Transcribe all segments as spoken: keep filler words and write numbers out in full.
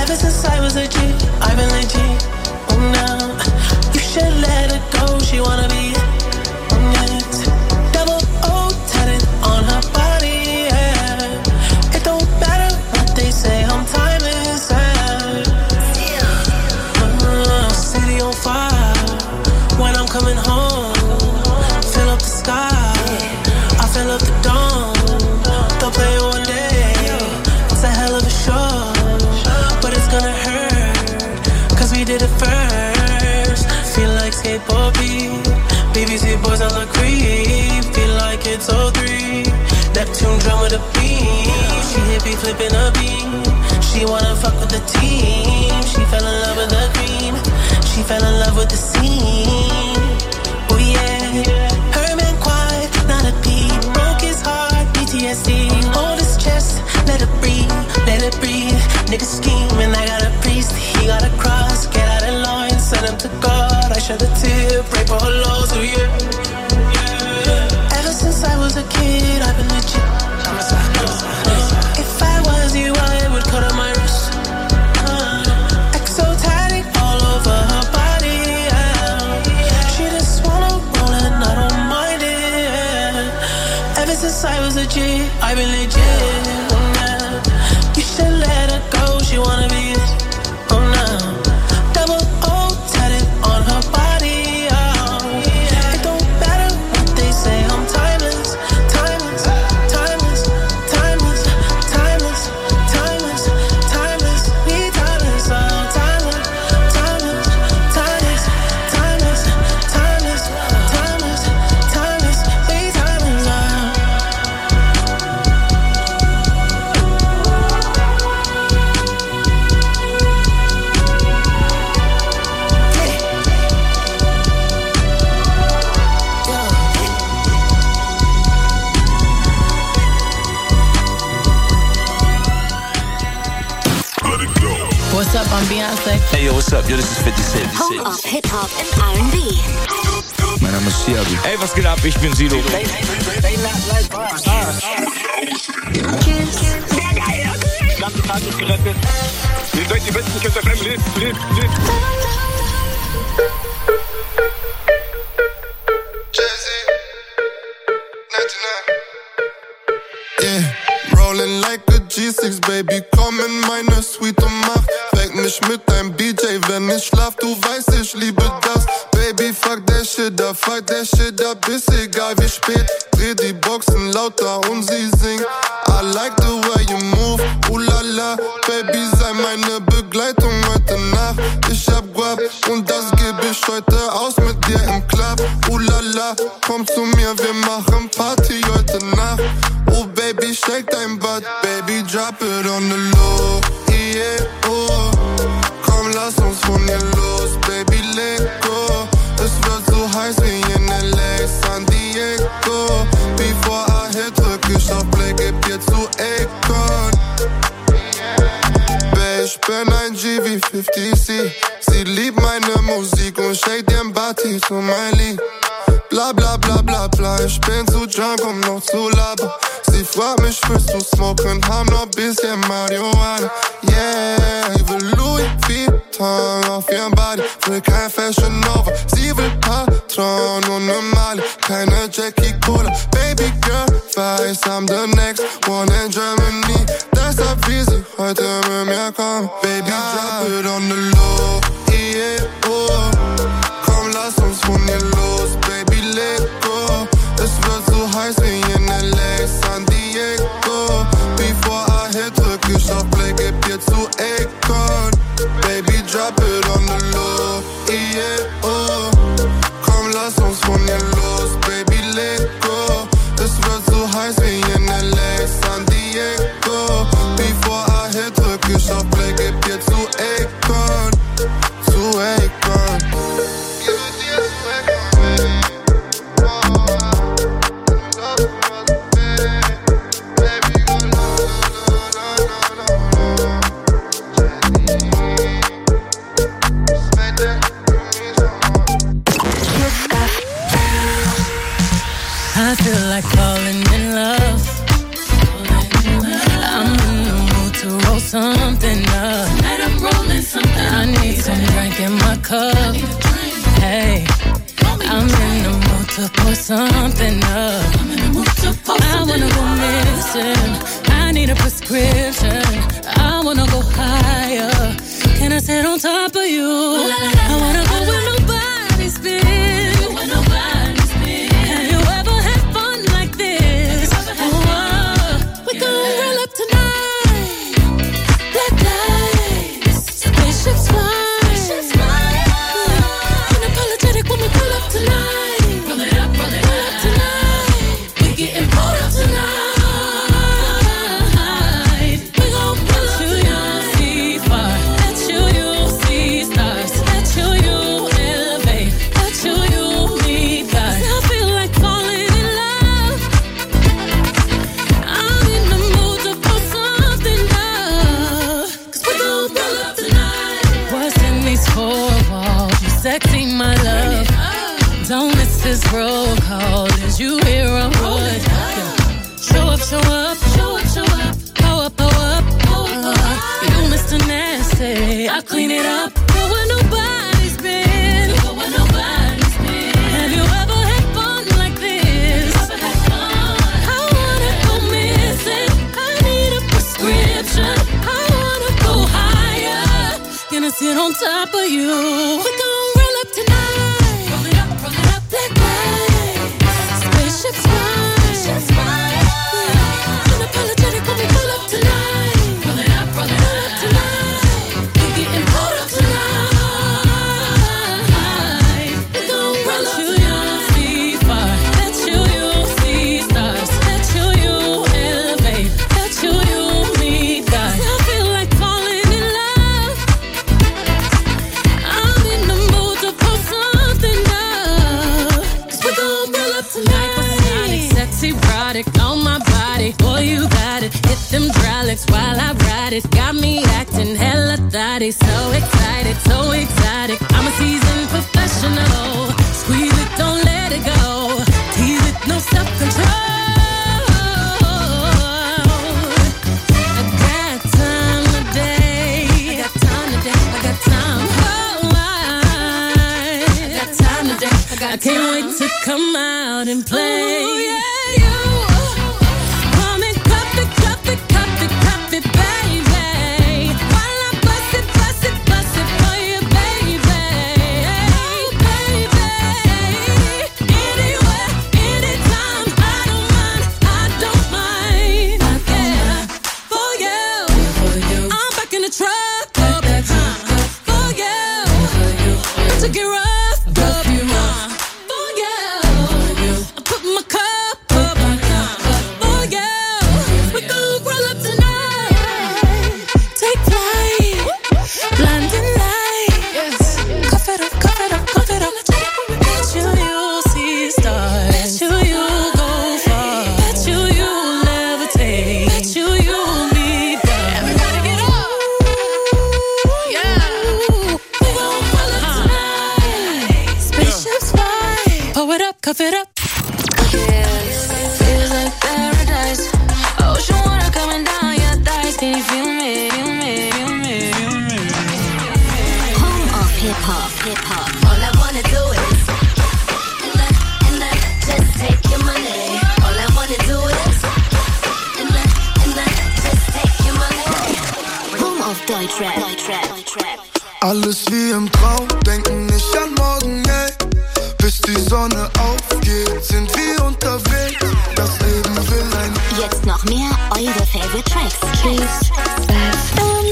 Ever since I was a G, I've been legit. Oh now, you should let her go. She wanna be honest. Double O tatted on her body. Yeah. It don't matter what they say. I'm timeless. Yeah. Uh, city on fire. When I'm coming home, fill up the sky. I fill up the dome. They'll play it one day. It's a hell of a show, but it's gonna hurt, cause we did it first. Feel like skateboard beat. B B C boys on the creep. Feel like it's oh three. Neptune drum with a beat. She hippie flipping a beat. She wanna fuck with the team. She fell in love with the green. She fell in love with the scene. Oh yeah. Her man quiet, not a peep. Broke his heart, P T S D. Hold his chest, let it breathe, let it breathe. Nigga scheming, I got a priest. He got a cross, get out of line, send him to God. I shed a tear, pray for her loss, oh yeah. yeah. Ever since I was a kid, I've been legit. If I was you, I would cut on my wrist. Uh, exotic all over her body. Yeah. She just wanna roll and I don't mind it. Yeah. Ever since I was a G, I've been legit. Yeah. You should let her go. She wanna be it. Oh no. Double O tatted on her body. Oh. It don't matter what they say. I'm timeless, timeless, timeless, timeless, timeless, timeless, timeless. We timeless, oh timeless, timeless, timeless, timeless, timeless, timeless, timeless. We timeless, oh. What's up, I'm Beyonce. Hey yo, what's up? Yo, this is fifty Cent. Home of Hip Hop and R and B. Mein Name ist Siabi. Ey, was geht ab? Ich bin Sido. Ganze Tag ist gerettet. Ihr seid die besten Kids F M. Lebt, lebt, lebt. Yeah, rolling like a G six, Baby, komm in meine Suite und mach Weck mich mit deinem B J, wenn ich schlaf, du weißt, ich liebe das. Baby, fuck der Shit up, fuck der Shit up, ist egal wie spät. Dreh die Boxen lauter und sie singt. I like the way you move, ooh la la. Baby, sei meine Begleitung heute Nacht. Ich hab Guap und das geb ich heute aus mit dir im Club. Ooh la la, komm zu mir, wir machen Party heute Nacht. Oh Baby, shake dein Butt, Baby, drop it on the low. Yeah, oh, komm, lass uns von hier los, Baby, let go. Es wird so heiß wie in L A, San Diego. Before I hit, drück ich auf Play, geb dir zu Akon. Babe, ich bin ein G wie fifty C. Sie liebt meine Musik und shake den Body zu mein Lied. Bla bla bla bla bla, ich bin zu drunk, um noch zu labern. Sie fragt mich, willst du smoken, haben noch bisschen Marihuana. Yeah, sie will Louis Vuitton auf ihrem Body, will kein Fashion Nova. Sie will Patron und ne Mali, keine Jackie Cola. Baby girl, weiß, I'm the next one in Germany. Deshalb will sie heute mit mir kommen. Baby, drop it on the low, yeah, oh. Komm, lass uns von hier los, Baby, let go. Es wird so heiß wie in L A, San Diego. Before I hit, drück ich auf Play, geb dir zu Akon. Baby, drop it on the low, yeah, oh. Komm, lass uns von hier los, Baby, let go. Es wird so heiß wie in L A, San Diego. Before I hit, drück ich auf Play, geb dir zu Akon. Zu Akon. I feel like falling in love. I'm in the mood to roll something up. Tonight I'm drink in my cup. Hey, I'm in the mood to pour something up. I wanna go missing. I need a prescription. I wanna go higher. Can I sit on top of you? I wanna go where nobody's been. Have you ever had fun like this? Oh, we gon' roll up tonight. Black lights, spaceships fly. Unapologetic when we pull up tonight. Roll it up, roll it up tonight. We getting pulled up tonight. We gon' pull up tonight. See fire, let you, you see stars. Let you, you elevate. Let you, you meet God. I feel like falling in love. I'm in the mood to pull something up. Cause we gon' pull up tonight. What's in these four walls? You sexy, my love. Don't miss this roll call. As you hear a wood. Show up, show up, show up, show up. Pow up, pow up, pow up. You Mister Nasty, I clean it up. Go where nobody's been. Go where nobody's been. Have you ever had fun like this? I wanna go missing. I need a prescription. I wanna go higher. Gonna sit on top of you. We gon' roll up tonight. Roll it up, roll it up. Black lights, spaceships fly. Unapologetic when we pull up tonight. Roll it up, roll it up tonight. We getting pulled up tonight. We gon' roll up tonight. See fire, let you, you see stars. Let you, you elevate. Let you, you meet God. I feel like falling in love. I'm in the mood to pull something up. Cause we gon' roll up tonight. Sexy product on my body. Boy, you got it. Hit them hydraulics while I ride it. Got me acting hella thotty. So excited, so exotic. I'm a seasoned professional. Squeeze it, don't let it go. Tease it, no self-control. I got time today. I got time today. I got time. Oh, I, I got time today. I, got I can't time. Wait to come out and play. Ooh, yeah. Cuff it up. Yes, feels like paradise. Ocean water coming down your thighs. Can you feel me? Feel me? Feel me? Feel me? Home of hip hop, hip hop. All I wanna do is and I, and I just take your money. All I wanna do is and I, and I just take your money. Home of Deutschrap, Deutschrap, Deutschrap. Alles wie im Traum, denken nicht an morgen, ey. Bis die Sonne aufgeht, sind wir unterwegs. Das Leben will ein... Jetzt noch mehr eure Favorite Tracks. Kiss F M.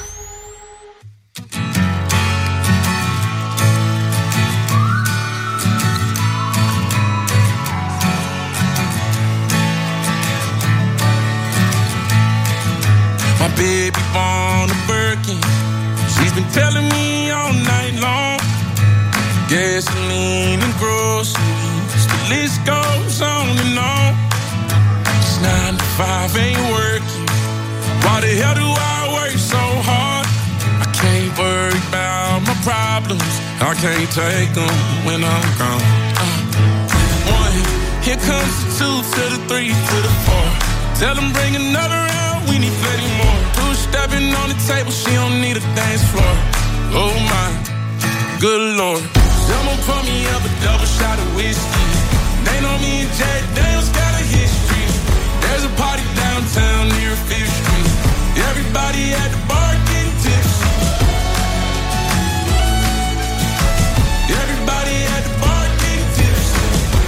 My baby born a Birkin. She's been telling me all night long. Gasoline and groceries, the list goes on and on. It's nine to five, ain't working. Why the hell do I work so hard? I can't worry about my problems. I can't take them when I'm gone. Uh, one, here comes the two to the three to the four. Tell them bring another round, we need plenty more. Two stepping on the table, she don't need a dance floor. Oh my. Good Lord. Someone pour me up a double shot of whiskey. They know me and Jack Daniels got a history. There's a party downtown near Fifth Street. Everybody at the bar getting tipsy. Everybody at the bar getting tipsy.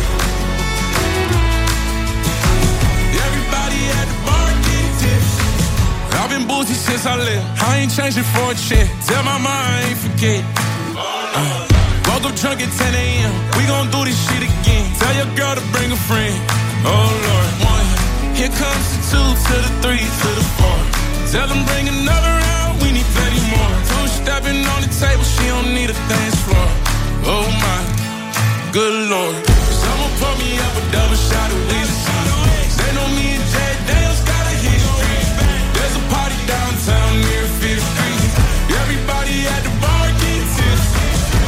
Everybody at the bar getting tipsy. I've been boozy since I left. I ain't changing for a check. Tell my mom I ain't forget. Uh, woke up drunk at ten a.m. We gon' do this shit again. Tell your girl to bring a friend. Oh Lord, one. Here comes the two to the three to the four. Tell them bring another round. We need plenty more. Two stepping on the table. She don't need a dance floor. Oh my, good Lord. Someone pour me up a double shot of whiskey. They know me and Jack Daniels got a history. There's a party downtown near Fifth Street. Everybody at the bar getting tipsy.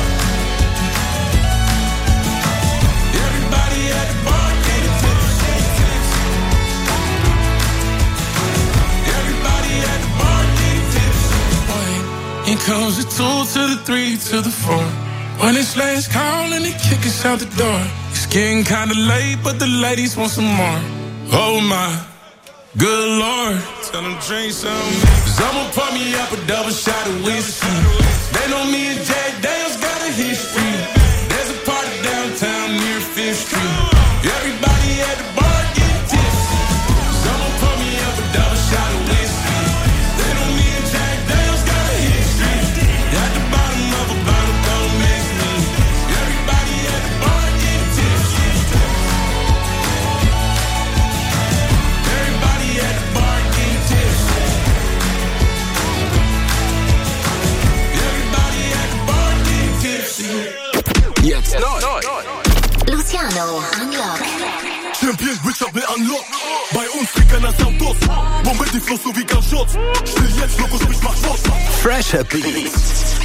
Everybody at the bar getting tipsy. Everybody at the bar getting tipsy. Here comes the two to the three to the four. When it's last call and they kick us out the door. It's getting kinda late, but the ladies want some more. Oh my, good Lord. Tell them drink some. Someone pour me up a double shot of whiskey. They know me and Jack Daniels got a history. There's a party downtown near Fifth Street. Everybody at the bar getting tipsy. Someone pour me up a double shot of whiskey. They know me and Jack Daniels got a history. At the bottom of a bottle, don't mix me. Everybody at the bar getting tipsy. Everybody at the bar getting tipsy. Everybody at the bar getting tipsy. Jetzt neu. Luciano Unlock. Champion Richard will unlock. Bei uns kriegt keiner Sound aus. Bombe die Flow so wie Gunshot. Still jetzt, Lokus, mich macht was. Fresher Beats.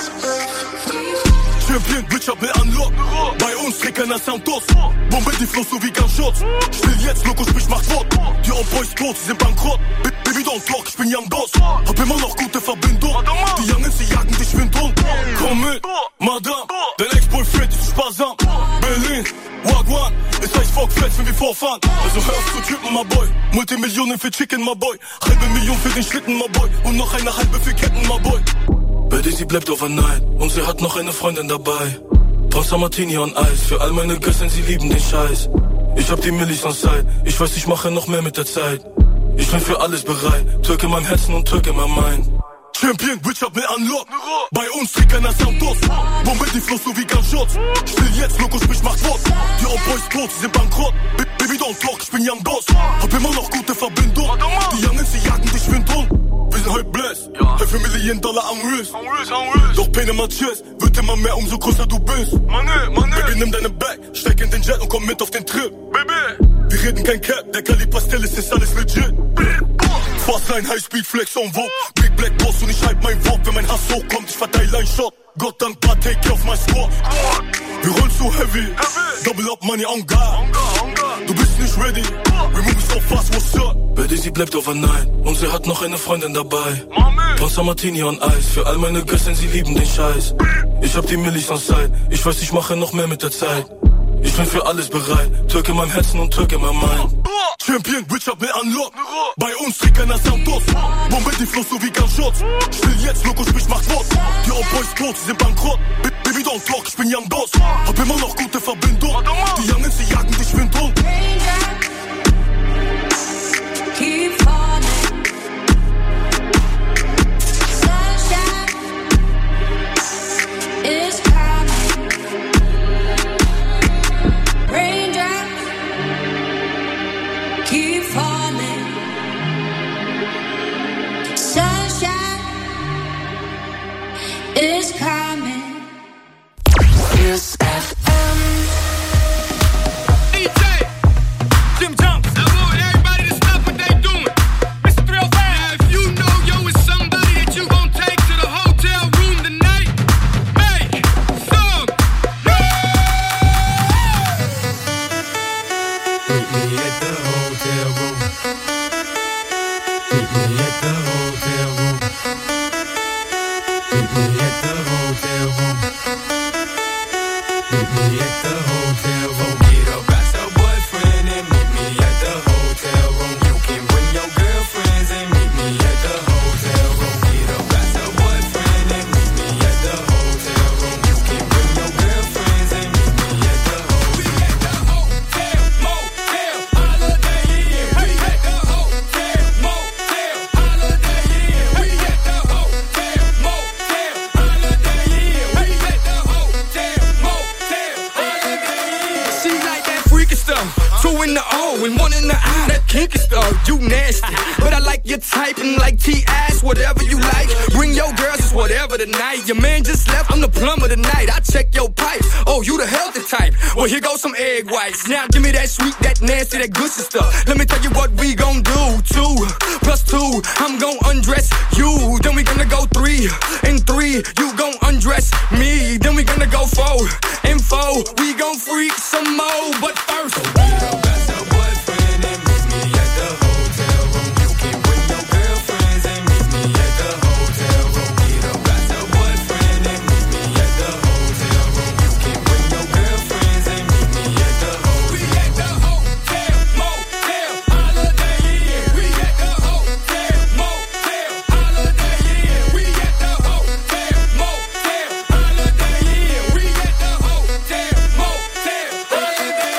Champion Richard will unlock. Bei uns kriegt keiner Sound aus. Bombe die Flow so wie Gunshot. Still jetzt, Lokus, mich macht Wort. Die Old Boys tot, sie sind bankrott. Baby don't talk, ich bin Young Boss. Hab immer noch gute Verbindung. Die Youngins, sie jagen dich wie Hund. Komm mit, Madame. Dein Ex-Boyfriend ist sparsam. Berlin, Wagwan. Ist euch Volksfest, wenn wir vorfahren. Also hör auf zu trippen, my boy. Multimillionen für Chicken, my boy. Halbe Million für den Schlitten, my boy. Und noch eine halbe für Ketten, my boy. Betty, sie bleibt overnight. Und sie hat noch eine Freundin dabei. Pasta Martini on Eis. Für all meine Gössen, sie lieben den Scheiß. Ich hab die Millis on Side. Ich weiß, ich mache noch mehr mit der Zeit. Ich bin für alles bereit. Türke in meinem Herzen und Türke in meinem Mind. Champion, Richard will unlock. Bei uns kriegt keiner Sound aus. Bombe die Flow so wie Gunshots. Still jetzt, Lokus, mich macht Wort. Die Old Boys tot, sie sind bankrott. Baby don't talk, ich bin Young Boss. Hab immer noch gute Verbindung. Die Youngins, sie jagen dich wie Hund. Wir sind heute blessed. Halb für Millionen Dollar am Riss. Doch Pain in my chest. Wird immer mehr, umso größer du bist. Baby, nimm deine Bag. Steig in den Jet und komm mit auf den Trip. Wir reden kein Cap. Der Kali Pastel ist, ist alles legit. Fastline, Highspeed, Flex on Vogue. Big Black Boss und ich halt mein Wort. Wenn mein Hass hochkommt, ich verteile einen Shot. Gott dank, paar Take auf mein Squad. Wir rollen zu heavy. Double up money on guard. Du bist nicht ready. We move so fast, what's up? Betty, sie bleibt overnight. Und sie hat noch eine Freundin dabei. Pasta Martini on Eis. Für all meine Gössen, sie lieben den Scheiß. Ich hab die Millis on Side. Ich weiß, ich mache noch mehr mit der Zeit. Ich bin für alles bereit. Türke in meinem Herzen und Türke in meinem Mind. Champion, Richard will unlock. Bei uns kriegt keiner Sound aus. Bombe die Flow so wie Gunshots. Still jetzt, Lokus, mich macht Wort. Die Old Boys tot, sie sind bankrott. Baby don't talk, ich bin Young Boss. Hab immer noch gute Verbindung. Die Youngins, sie jagen dich wie ein Hund. Keep falling. Sunshine is coming. Raindrops keep falling. Sunshine is coming. Kiss F M. D J Jim Jones. I want everybody to stop what they doing. Mister three oh five. Now, if you know yo is somebody that you gon' take to the hotel room tonight, make some noise. Meet me at the hotel room. Meet me at the hotel room. Meet me at the hotel room. Meet me at the hotel room. Get up, got your boyfriend and meet me at the hotel room. You can bring your girlfriends and meet me at the hotel room. Get up, got your boyfriend and meet me at the hotel room. You can bring your girlfriends and meet me at the hotel. We at the hotel, motel, Holiday Inn. We at the hotel, motel, Holiday Inn. We at the hotel, motel, Holiday Inn. We at the hotel, motel, Holiday Inn. She like that freaky stuff. Two in the O and one in the I. That kinky stuff, you nasty. But I like your type and like T-ass, whatever you like. Bring your girls, it's whatever tonight. Your man just left, I'm the plumber tonight. I check your pipes. Oh, you the healthy type. Well, here goes some egg whites. Now give me that sweet, that nasty, that good stuff. Let me tell you what we gon' do. Two plus two, I'm gon' undress you. Then we gonna go three and three, you gon' undress me. Then we gonna go four and four, we gon' freak some more. But first, Got your boyfriend and meet me at the hotel room. You can bring your girlfriends and meet me at the hotel room. Get up, got your boyfriend and meet me at the hotel room. You can bring your girlfriends and meet me at the hotel. We at the hotel, motel, Holiday Inn. We at the hotel, motel, Holiday Inn. We at the hotel, motel, Holiday Inn. We at the hotel, motel, Holiday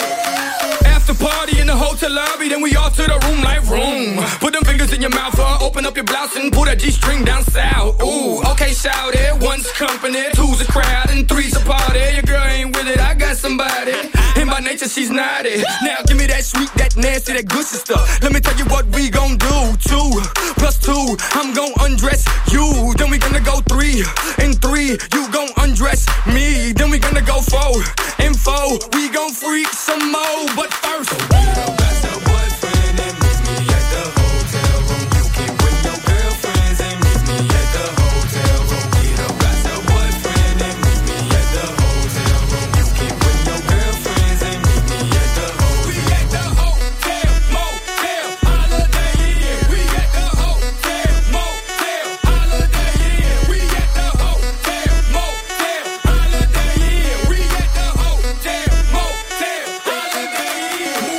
Inn. after party in the hotel lobby, then we all to the room like room. Put them fingers in your mouth, uh, open up your blouse and pull that G-string down south. Ooh, okay, shout it. One's company, two's a crowd, and three's a party. Your girl ain't with it, I got somebody. And by nature, she's naughty. Now give me that sweet, that nasty, that good stuff. Let me tell you what we gon' do. Two plus two, I'm gon' undress you. Then we gonna go three and three, you gon' undress me. Then we gonna go four and four, we gon' freak some more. But first, Got your boyfriend and meet me at the hotel room. You can bring your girlfriends and meet me at the hotel room. Get up, got your boyfriend and meet me at the hotel room. You can bring your girlfriends and meet me at the hotel. We at the hotel, motel, Holiday Inn. We at the hotel, motel, Holiday Inn. We at the hotel, motel, Holiday Inn. We at the hotel, motel, Holiday Inn.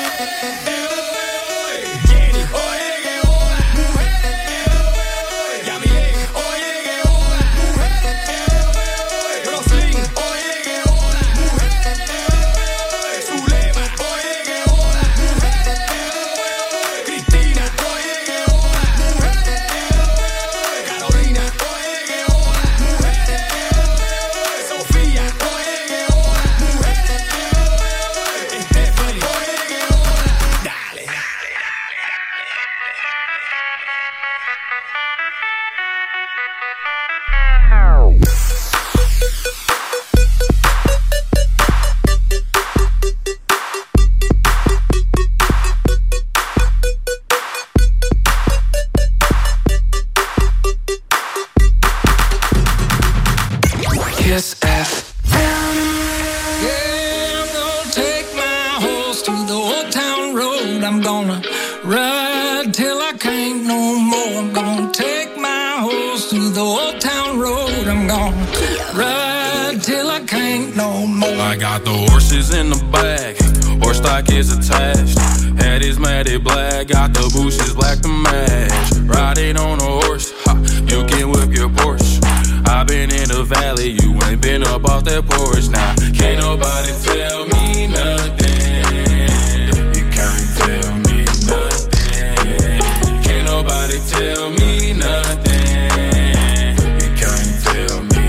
Kiss F M. Yeah, I'm gonna take my horse to the old town road. I'm gonna ride till I can't no more. I'm gonna take my horse to the old town road. I'm gonna ride till I can't no more. I got the horses in the back, horse stock is attached. Head is matted black, got the bushes black to match. Riding on a horse, ha, you can whip your Porsche. I been in the valley, you ain't been up off that porch. Now, can't nobody tell me nothing. You can't tell me nothing. Can't nobody tell me nothing. You can't tell me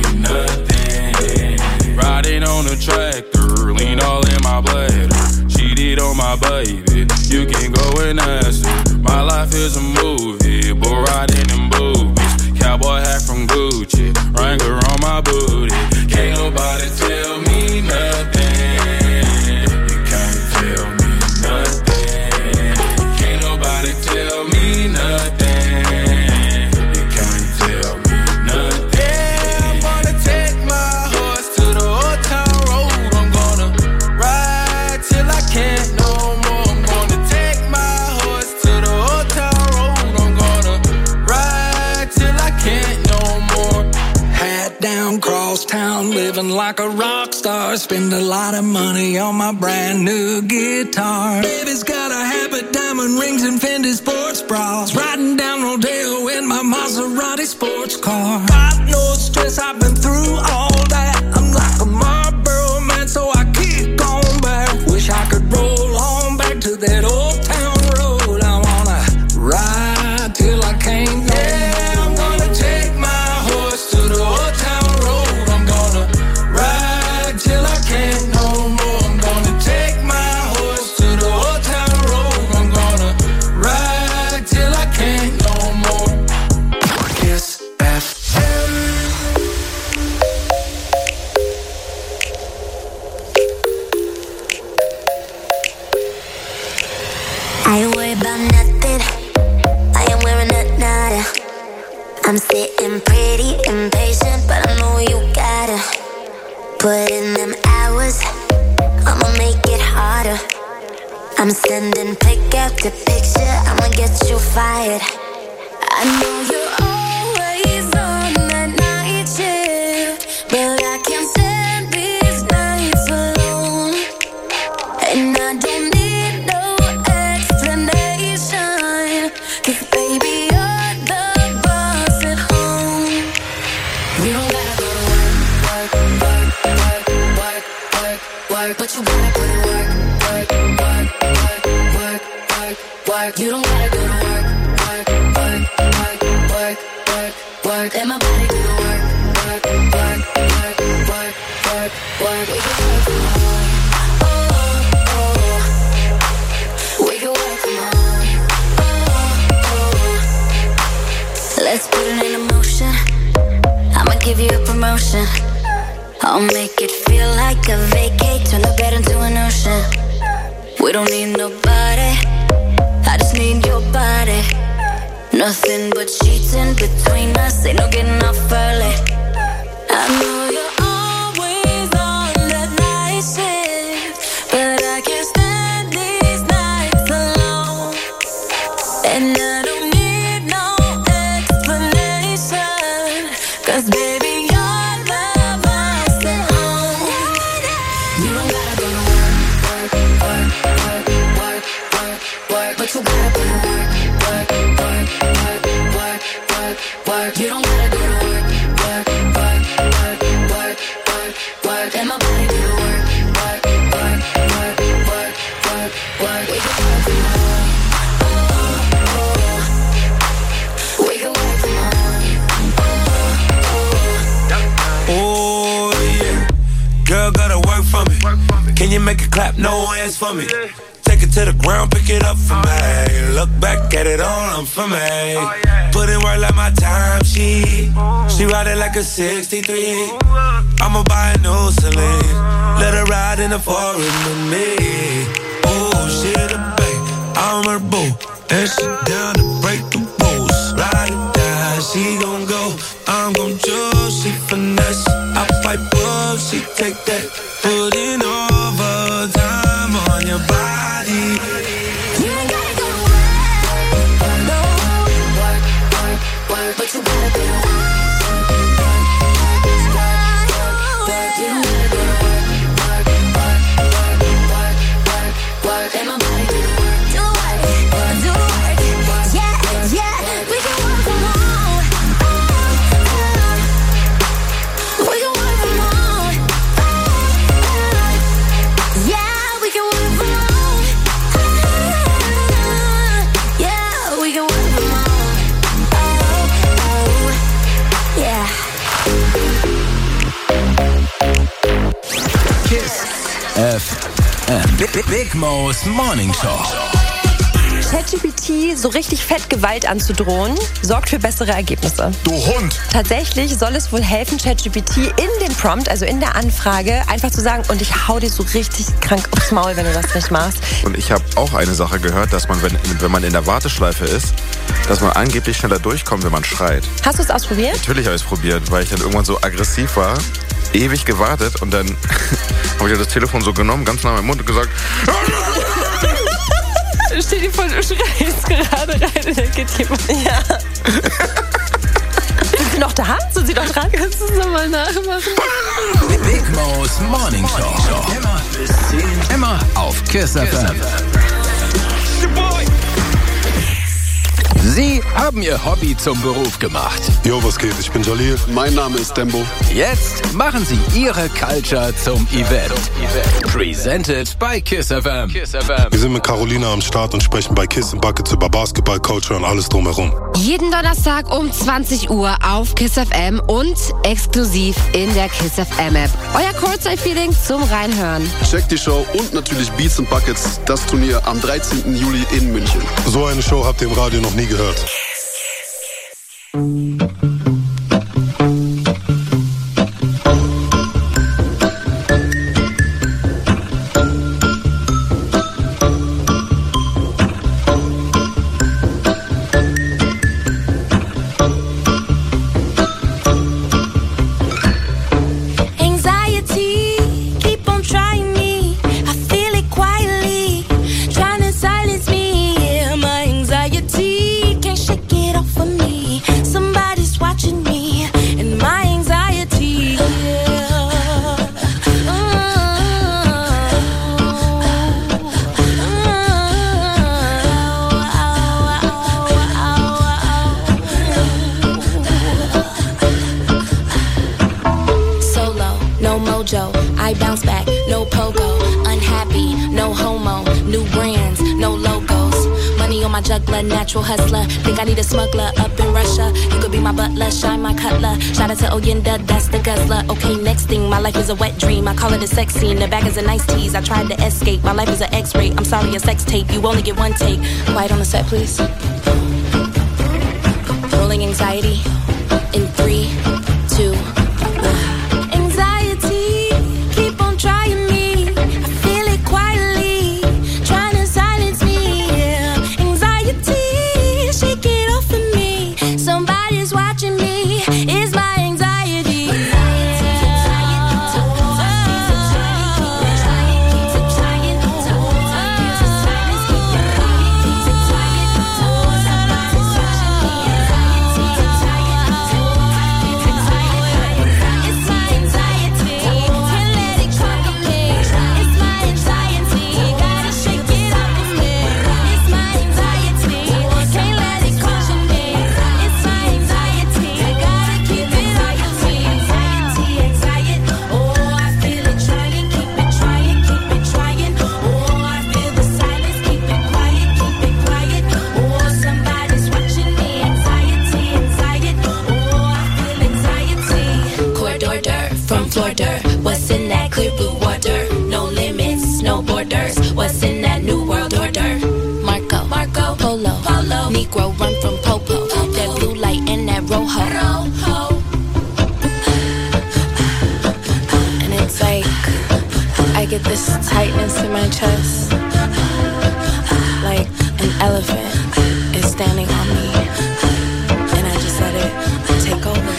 nothing. Riding on a tractor, lean all in my bladder. Cheated on my baby, you can go and ask her. My life is a movie, bull riding in boobies. Cowboy hat from Gucci, Wrangler on my booty. Can't nobody tell me nothing. You can't tell me nothing. Can't nobody tell me nothing. You can't tell me nothing. yeah, I'm gonna take my horse to the old town road. I'm gonna ride till I can't no more. I'm gonna take my horse to the old town road. down cross town, living like a rock star. Spend a lot of money on my brand new guitar. Baby's got a habit, diamond rings and Fendi sports bras. Riding down Rodeo in my Maserati sports car. Got no stress, I've been through all that. I'm like a Marlboro man, so I keep going back. Wish I could roll on back to that old town road. I wanna ride till I can't. Yeah, I'm gonna take my horse to the old town road. I'm gonna ride till I can't no more. I'm gonna take my horse to the old town road. I'm gonna ride till I can't no more. Kiss F M. I ain't worried about nothing. I am wearing a nada. I'm sitting pretty impatient, but I know you gotta put in them hours. I'ma make it harder. I'm sending pick after picture. I'ma get you fired. I know you're always on that night shift, but I can't stand these nights alone. And I don't need no explanation, 'cause baby you're the boss at home. You don't gotta go to work, work, work, work, work, work, work, but you gotta put in work, work, work, work, work, work, work. You don't gotta go to work, work, work, work, work, work, work. Let my body do the work, work, work, work, work, work, work. We can work from home. Oh, oh. We can work from home. Oh, oh. Let's put it in motion. I'ma give you a promotion. I'll make it feel like a vacate. Turn the bed into an ocean. We don't need nobody. I just need your body. Nothing but sheets in between us. Ain't no getting off early. I know you're always on that night shift, but I can't stand these nights alone. And I don't need no explanation, 'cause baby you're the boss at home. You don't gotta go to work, work, work, work, work, work, work, but you gotta put in work, work, work, work, work, work, work. You don't gotta go to work, work, work, work, work, work, work. Let my body do the work, work, work, work, work, work, work. We can work from home. Oh, oh. We can work from home. Oh, Oh yeah, girl gotta work for me. Can you make it clap? No hands for me. Take it to the ground, pick it up for me. Look back at it all, I'm for me. Put in work like my time sheet. She ride it like a sixty-three. I'ma buy a new Celine. Let her ride in the forest with me. Oh, she the babe, I'm her boo. And she down to break the rules. Ride it down, she gon' go. I'm gon' choose, she finesse. I fight up, she take that. Putting overtime on your body. you ain't gotta go to work, no. Work, work, work, but you gotta do the work. You don't gotta go to work, work, work, work, work, work, work. Let my body do the work. Do the work, do the work. Yeah, yeah, we can work from home. We can work from home. Yeah, we can work from home. Yeah, we can work from home. Oh, oh, yeah. Kiss F M. Big, Big Mo's Morning Show. ChatGPT so richtig fett Gewalt anzudrohen, sorgt für bessere Ergebnisse. Du Hund! Tatsächlich soll es wohl helfen, ChatGPT in dem Prompt, also in der Anfrage, einfach zu sagen, und ich hau dich so richtig krank aufs Maul, wenn du das nicht machst. Und ich habe auch eine Sache gehört, dass man, wenn, wenn man in der Warteschleife ist, dass man angeblich schneller durchkommt, wenn man schreit. Hast du es ausprobiert? Natürlich habe ich es probiert, weil ich dann irgendwann so aggressiv war, ewig gewartet und dann habe ich das Telefon so genommen, ganz nah in meinen Mund und gesagt... Stell dir vor, du schreist gerade rein und dann geht jemand. Ja. Du sie noch da? Sind sie noch dran? Kannst du es nochmal nachmachen? Big Mo's Morning Show. Immer bis zehn. Immer auf Kiss F M. Sie haben ihr Hobby zum Beruf gemacht. Jo, was geht? Ich bin Jalil. Mein Name ist Dembo. Jetzt machen Sie Ihre Culture zum Event. Presented by Kiss F M. Wir sind mit Carolina am Start und sprechen bei Kiss and Buckets über Basketball, Culture und alles drumherum. Jeden Donnerstag um zwanzig Uhr auf Kiss F M und exklusiv in der Kiss F M App. Euer Courtside-Feeling zum Reinhören. Checkt die Show und natürlich Beats and Buckets, das Turnier am dreizehnten Juli in München. So eine Show habt ihr im Radio noch nie gehört. Natural hustler, think I need a smuggler up in Russia. You could be my butler, shine my cutler. Shout out to Oyenda, that's the guzzler. Okay, next thing, my life is a wet dream. I call it a sex scene, the bag is a nice tease. I tried to escape, my life is an X-ray. I'm sorry, a sex tape, you only get one take. Quiet on the set, please. Rolling anxiety in three, two, one. Anxiety, keep on trying me. I feel it quietly, trying to silence me. Yeah. Anxiety. Somebody's watching me. It's my anxiety. What's in that clear blue water? No limits, no borders. What's in that new world order? Marco, Marco, Polo, Polo. Negro run from Popo. Popo. That blue light and that rojo. Rojo. And it's like I get this tightness in my chest, like an elephant is standing on me, and I just let it take over.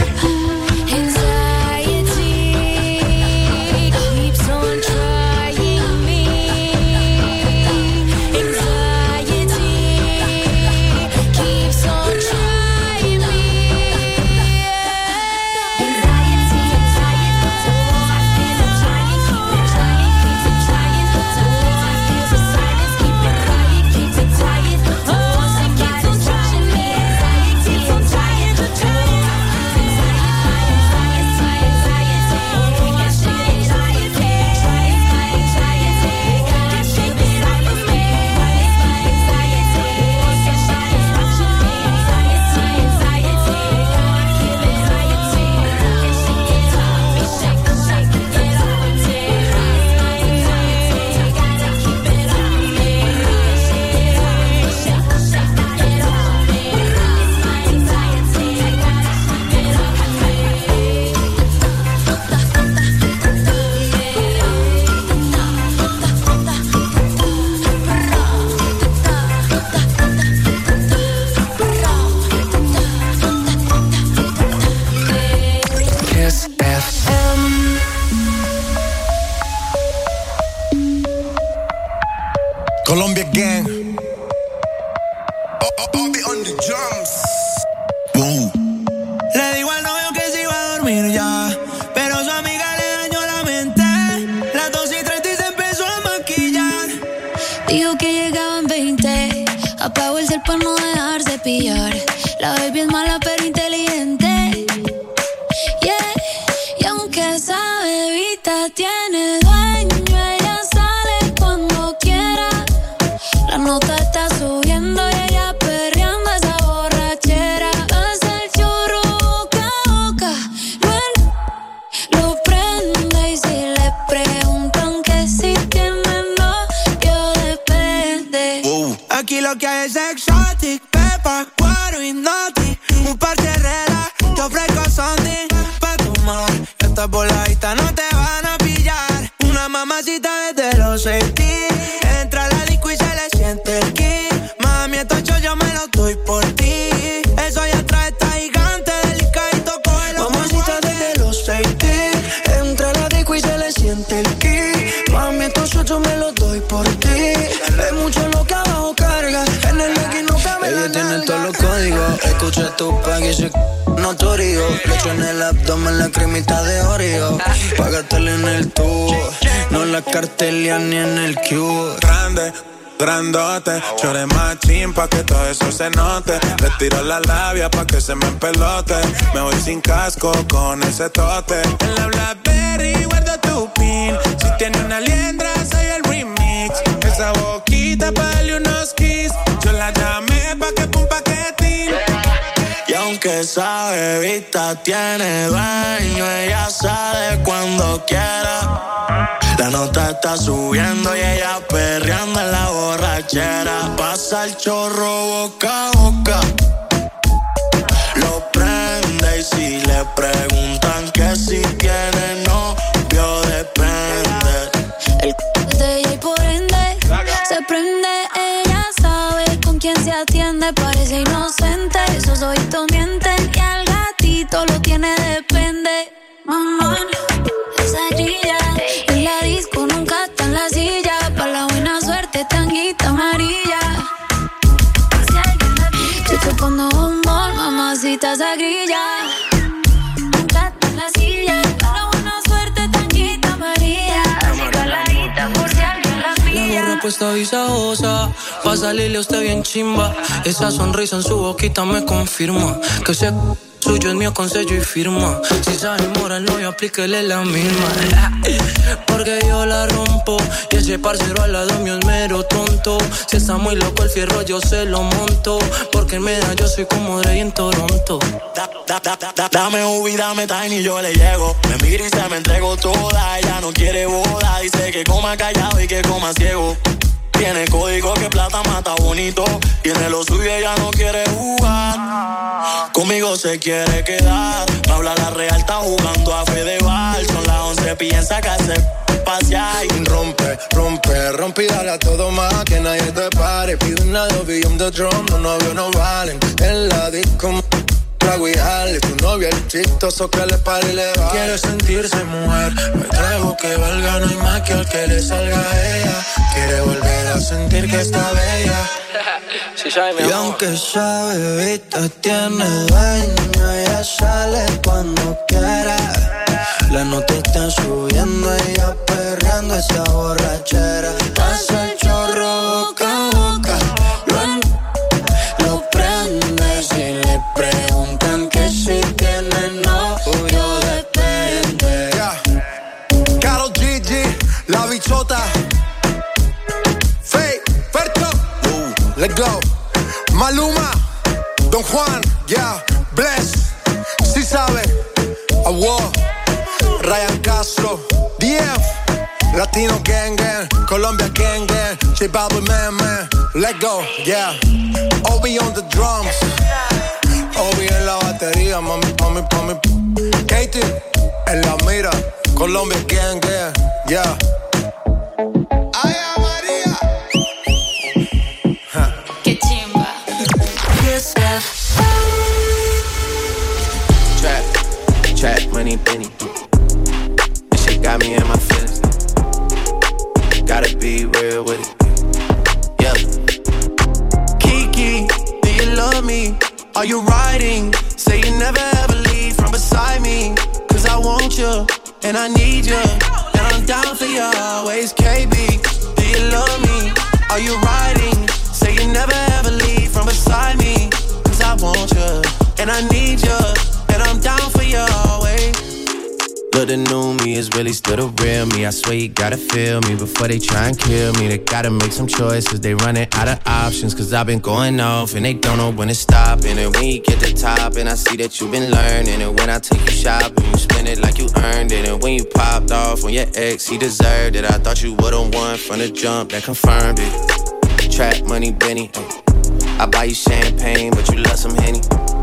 Trying dormir ya, pero su amiga le dañó la mente. Las dos y treinta y se empezó a maquillar. Dijo que llegaba en veinte, apagó el cel para no dejarse pillar. La baby es mala pero inteligente, yeah. Y aunque esa bebita tiene dueño, ella sale cuando quiera. La nota está subiendo y ella perreando esa borrachera. Pasa el churro boca a boca, bueno, lo prende. Y si le preguntan que si tiene novio, depende. uh. Aquí lo que hay es exotic, pepa, guaro y noti. Un par de reglas, te ofrezco something pa' tomar. Esta voladita no te van a pillar. Una mamacita desde los sentí. Entra a la disco y se le siente el ki. Mami, estos yo me lo doy por ti. Eso ya trae esta gigante delicadito, cógelo. Mamacita desde los sentí. Entra a la disco y se le siente el ki. Mami, estos yo me lo doy por ti. Es mucho lo que abajo carga. En el legging no cabe la nalga. Ella tiene todos los códigos. Escucha tu pack y se notorio. Le echo en el abdomen la cremita de Oreo. Págatela en el tubo. No la cartelia ni en el cubo. Grande, grandote, chore machín pa' que todo eso se note. Le tiro la labia pa' que se me empelote. Me voy sin casco con ese tote. En la Blackberry guardo tu pin. Si tiene una liendra soy el remix. Esa boquita pa' darle unos kiss. Yo la llamé pa' que pum paquetín. Y aunque esa bebita tiene dueño, ella sale cuando quiera. La nota está subiendo y ella perreando en la borrachera. Pasa el chorro boca a boca, lo prende. Y si le preguntan que si tiene novio, depende. El c*** de ella y por ende se prende. Ella sabe con quién se atiende. Parece inocente, esos ojitos mienten. Y al gatito lo tiene depende. Mamá, esa grilla en la disco nunca está en la silla. Pa' la buena suerte, tanguita amarilla. Yo te pongo humor, mamacita, esa grilla nunca está en la silla. Pa' la buena suerte, tanguita amarilla. Así caladita por si alguien la pilla. La respuesta visajosa, pa' salirle a usted bien chimba. Esa sonrisa en su boquita me confirma que ese suyo es mío con sello y firma. Si sabe moral, no, yo aplíquele la misma. Porque yo la rompo y ese parcero al lado mío es mero tonto. Si está muy loco el fierro, yo se lo monto. Porque en medio yo soy como Dre en Toronto. Da, da, da, da, da, dame Ubi, dame Tiny, yo le llego. Me mira y se me entrego toda. Ella no quiere boda, dice que coma callado y que coma ciego. Tiene código que plata mata bonito. Tiene lo suyo, ella no quiere jugar. Conmigo se quiere quedar. Me habla la real, está jugando a Fedeval. Son las once, piensa que hace pasear. Rompe, rompe, rompe y dale a todo más. Que nadie te pare. Pide una doble y un de drum. Los novios no valen. En la disco trago y jale. Tu novia el chistoso que le pare y le va. Quiere sentirse mujer. Me traigo que valga, no hay más que al que le salga a ella. Quiere volver a sentir que está bella. Sí, sabe, mi y amor. aunque esa bebita tiene dueño, ella sale cuando quiera. La nota está subiendo, ella perreando esa borrachera. Pasa el chorro boca a boca, lo, lo prende. Si le preguntan que si tiene novio, depende. Yeah. Karol G G, la bichota. Faye, Ferto, uh, let's go. Maluma, Don Juan, yeah, Bless, si sabe, Awo, Ryan Castro, D F, Latino Gang Gang, Colombia Gang Gang, J Balvin Man Man, let's go, yeah. Obi on the drums, Obi en la batería, mami, mami, mami. Katie, en la mira, Colombia Gang Gang, yeah. Trap money, penny. This shit got me in my feelings. Gotta be real with it. Yeah. Kiki, do you love me? Are you riding? Say you never ever leave from beside me. want you, and I need you, and I'm down for you always. K B, do you love me? Are you riding? Say you never ever leave from beside me. Cause I want you, and I need you, and I'm down for you always. But the new me is really still the real me. I swear you gotta feel me before they try and kill me. They gotta make some choices, they running out of options. Cause I've been going off and they don't know when to stop. And when you get to the top and I see that you've been learning. And when I take you shopping, you spend it like you earned it. And when you popped off on your ex, he deserved it. I thought you would've won from the jump, that confirmed it. Trap money, Benny, ay. I buy you champagne, but you love some Henny.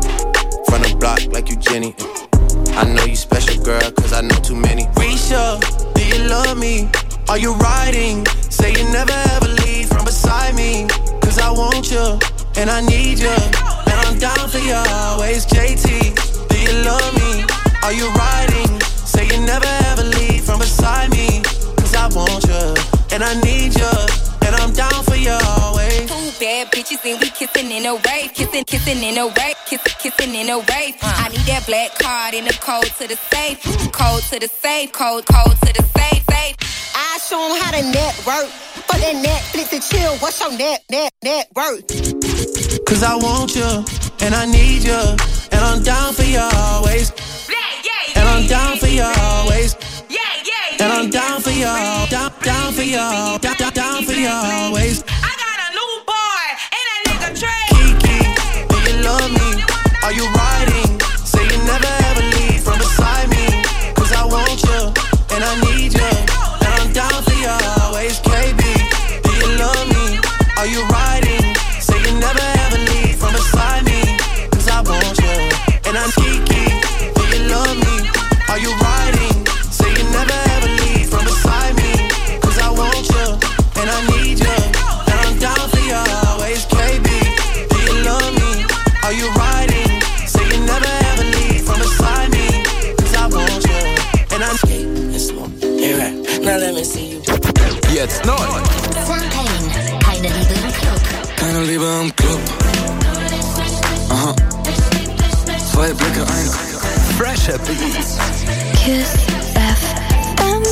From the block like you Jenny, ay. I know you special, girl, cause I know too many. Risha, do you love me? Are you riding? Say you never ever leave from beside me. Cause I want you, and I need you, and I'm down for you always. J T, do you love me? Are you riding? Say you never ever leave from beside me. Cause I want you, and I need you, and I'm down for you always. Two bad bitches and we kissing in a rave, kissing, kissing in a rave, kissing, kissing in a rave. Uh. I need that black card in the code to the safe, code to the safe, code, code to the safe, safe. I show 'em how to network. For that Netflix and chill, what's your net, net, net worth? Cause I want you, and I need you, and I'm down for you always. Yeah, yeah, yeah, and I'm down for you always. Yeah, yeah, yeah, and I'm down for you, down, down for you, down, down, down for you always. I got a new boy, and that nigga Trey. Kiki, do you love me? Are you riding? Say you never ever leave from beside me. Cause I want you, and I need you, and I'm down for you always. K B, do you love me? Are you riding? Say you never ever leave from beside me. Cause I want you, and I'm Kiki, do you love me? Are you riding? Say you never ever leave from beside me. Cause I want you, and I need you, and I'm down for you always. K B, do you love me? Are you riding? Say you never ever leave from beside me. Cause I want you, and I'm and smoke. You're right. Now let me see you. Jetzt neu. Fontaine, keine Liebe im Club. Keine Liebe im Club. Aha. Zwei Blicke, ein Fresher Beats. Kiss F M.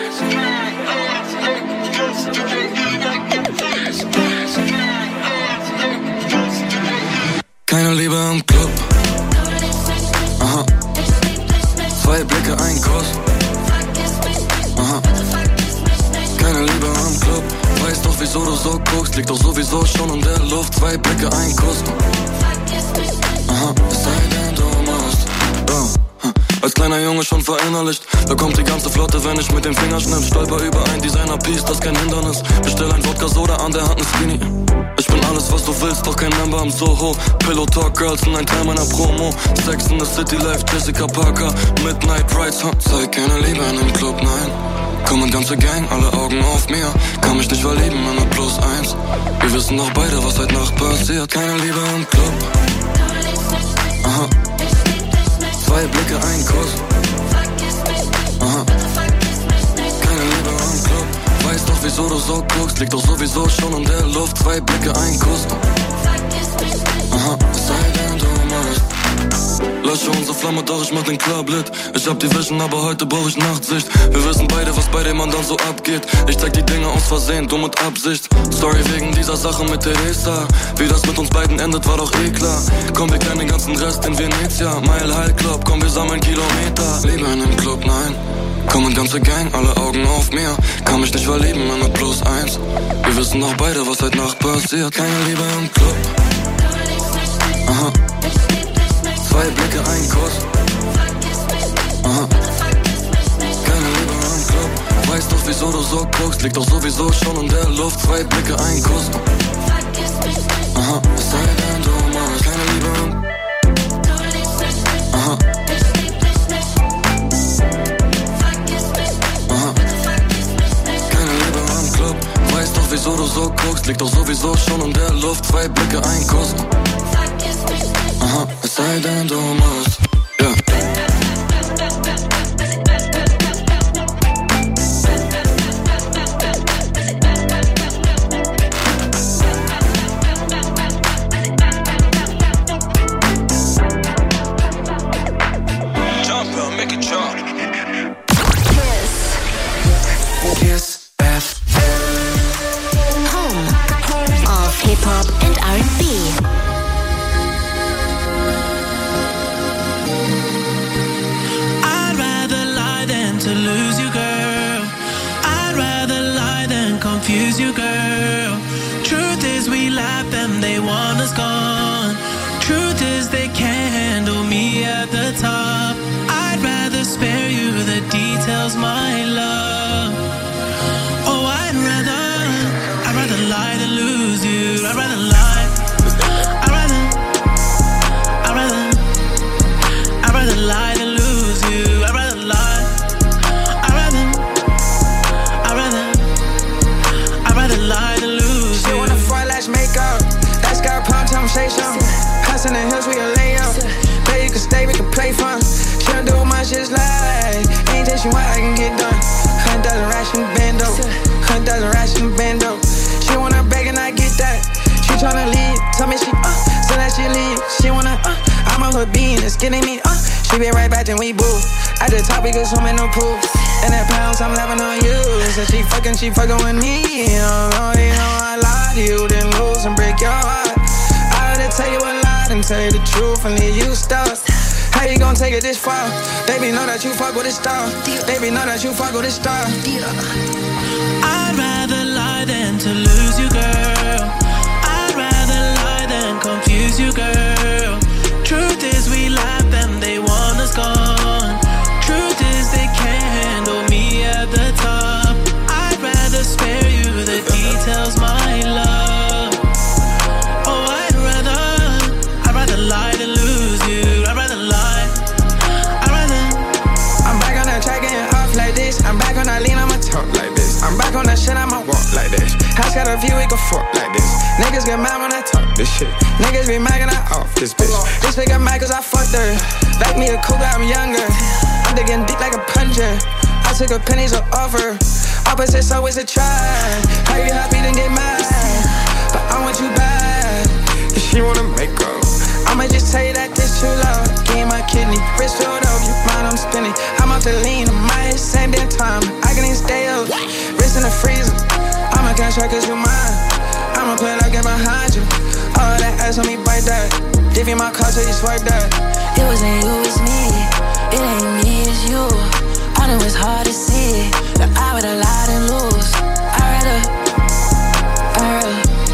Keine Liebe im Club. Aha. Zwei Blicke, ein Kuss. Aha. Keine Liebe im Club. Weißt doch, wieso du so guckst. Liegt doch sowieso schon in der Luft. Zwei Blicke, ein Kuss. Aha. Es sei denn, du musst. Oh. Als kleiner Junge schon verinnerlicht. Da kommt die ganze Flotte, wenn ich mit dem Finger schnipp. Stolper über ein Designer-Piece, das kein Hindernis. Bestell ein Wodka-Soda, an der Hand ein Skinny. Ich bin alles, was du willst, doch kein Member im Soho. Pillow Talk Girls sind ein Teil meiner Promo. Sex in the City Life, Jessica Parker. Midnight Rides, huh? Zeig keine Liebe in dem Club, nein. Kommen ganze Gang, alle Augen auf mir. Kann mich nicht verlieben, immer plus eins. Wir wissen doch beide, was heute Nacht passiert. Keine Liebe im Club. Aha. Zwei Blicke, ein Kuss. Aha. Keine Liebe im Club. Weiß doch, wieso du so guckst. Liegt doch sowieso schon in der Luft. Zwei Blicke, ein Kuss. Aha. Es sei denn, du musst. Lösche unsere Flamme, doch ich mach den Club lit. Ich hab die Vision, aber heute brauch ich Nachtsicht. Wir wissen beide, was bei dem anderen so abgeht. Ich zeig die Dinge aus Versehen, du mit Absicht. Story wegen dieser Sache mit Teresa. Wie das mit uns beiden endet, war doch eh klar. Komm, wir kennen den ganzen Rest in Venezia. Mile High Club, komm, wir sammeln Kilometer. Liebe in dem Club, nein. Kommen ganze Gang, alle Augen auf mir. Kann mich nicht verlieben, immer plus eins. Wir wissen doch beide, was heute Nacht passiert. Keine Liebe im Club. Aha. Zwei Blicke, ein Kuss. Aha. Keine Liebe im Club. Weißt doch, wieso du so guckst. Liegt doch sowieso schon in der Luft. Zwei Blicke, ein Kuss. Aha. Es sei denn, du musst. Keine Liebe im Aha. Aha. Keine Liebe im Club. Weißt doch, wieso du so guckst. Liegt doch sowieso schon in der Luft. Zwei Blicke, ein Kuss. Aha, es sei denn, du musst. Ja. Jump up, make it jump. to lose you, girl. I'd rather lie than confuse you, girl. Truth is we laugh and they want us gone. Truth is they can't handle me at the top. I'd rather spare you the details, my love. Oh, I'd rather, I'd rather lie than lose you. I'd rather lie. I'd rather, I'd rather, I'd rather lie than lose you. I'd rather lie. I'd rather, I'd rather, I'd rather lie than lose you. She wanna front lash makeup. That's got a pound, tell me say something. House in the hills, we a lay up. Baby, you can stay, we can play fun. She don't do much, just like anything she want, I can get done. Hundred dozen ration bando, hundred dozen ration bando. She wanna beg and I get that. She tryna leave, tell me she uh, so that she leave. She wanna uh, I'm on her being, it's getting me uh. She be right back, then we boo. At the top, we go swimming no pool. And that pounds, I'm laughing on you. So she fucking, she fucking with me. You know, you know I lie to you, then lose and break your heart. I had to tell you a lie and tell you the truth and leave you stuck. How you gon' take it this far? Baby, know that you fuck with a star. Baby, know that you fuck with a star. I'd rather lie than to lose you, girl. I'd rather lie than confuse you, girl. Truth is we laugh and they want us gone. Truth is they can't handle me at the top. I'd rather spare you the details, my love. Oh, I'd rather, I'd rather lie than lose you. I'd rather lie. I'd rather. I'm back on that track getting off like this. I'm back on that lean, I'ma talk like this. I'm back on that shit, I'ma walk like this. House got a view, we can fuck like this. Niggas get mad when I talk this shit. Niggas be mad when I off this bitch. This bitch got mad cause I fucked her. Back me a cougar, I'm younger. I'm digging deep like a plunger. I took a pennies of offer. Opposites always a try. How you happy then get mad? But I want you bad. If she wanna make up, I'ma just tell you that this too loud. Give my kidney, wrist filled up, you mind I'm spinning. I'm off the lean, my head same damn time. I can even stay up, wrist in the freezer. I'ma cash out cause you mine. I'ma play like it behind you. All that ass on me, bite that. Give you my card so you swipe that. It wasn't you, it's me. It ain't me, it's you. I know it's hard to see that I would have lied and lose. I rather, I rather,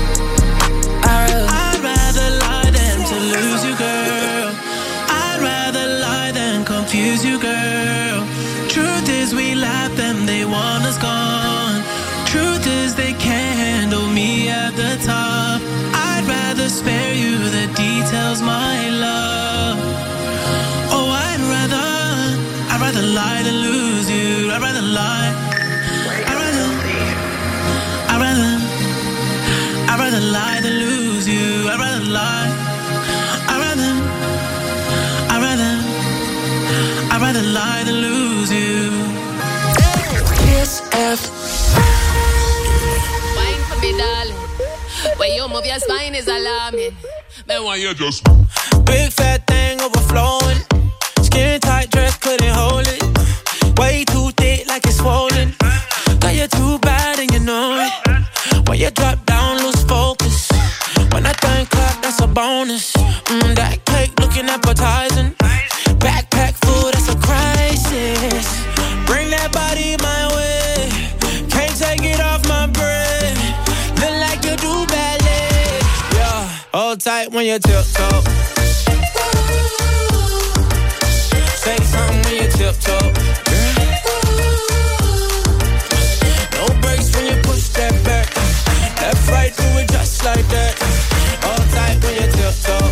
I rather. I'd rather lie than to lose you, girl. I'd rather lie than confuse you, girl. Truth is we laugh and they want us gone. Truth is they can't handle me at the top. I'd rather spare you the details, my love. Oh, I'd rather, I'd rather lie than lose you. I'd rather lie. I'd rather, I'd rather, I'd rather lie than lose you. I'd rather lie. I'd rather, I'd rather, I'd rather lie than lose you. Kiss F. Wine for me, darling. When you move your spine is alarming. Then why you just big fat thing overflowing. Skin tight dress couldn't hold it. Way too thick like it's swollen. Got you too bad and you know it. When you drop down, lose focus. When I think clap, that's a bonus. Mm, that cake looking appetizing. Backpack food, that's a crisis. Bring that body my way. Can't take it off my brain. Look like you do ballet. Yeah, hold tight when you tiptoe. Say something when you tiptoe. No brakes when you push that back. Left, right, do it just like that. Hold tight when you tiptoe.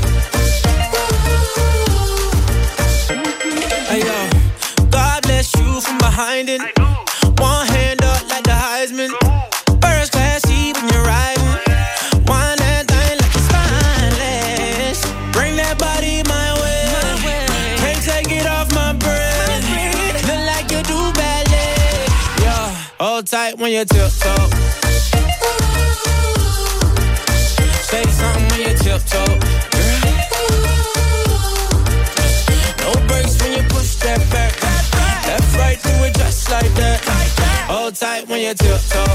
Hey yo, God bless you from behind it. One hand up like the Heisman. First class seat when you're riding. Wine that thing like it's spineless. Bring that body my way. Can't take it off my brain. Look like you do ballet. Yeah, hold tight when you tiptoe. Say something when you tiptoe. No brakes when you push that back. Left, right, do it just like that. Hold tight when you tiptoe.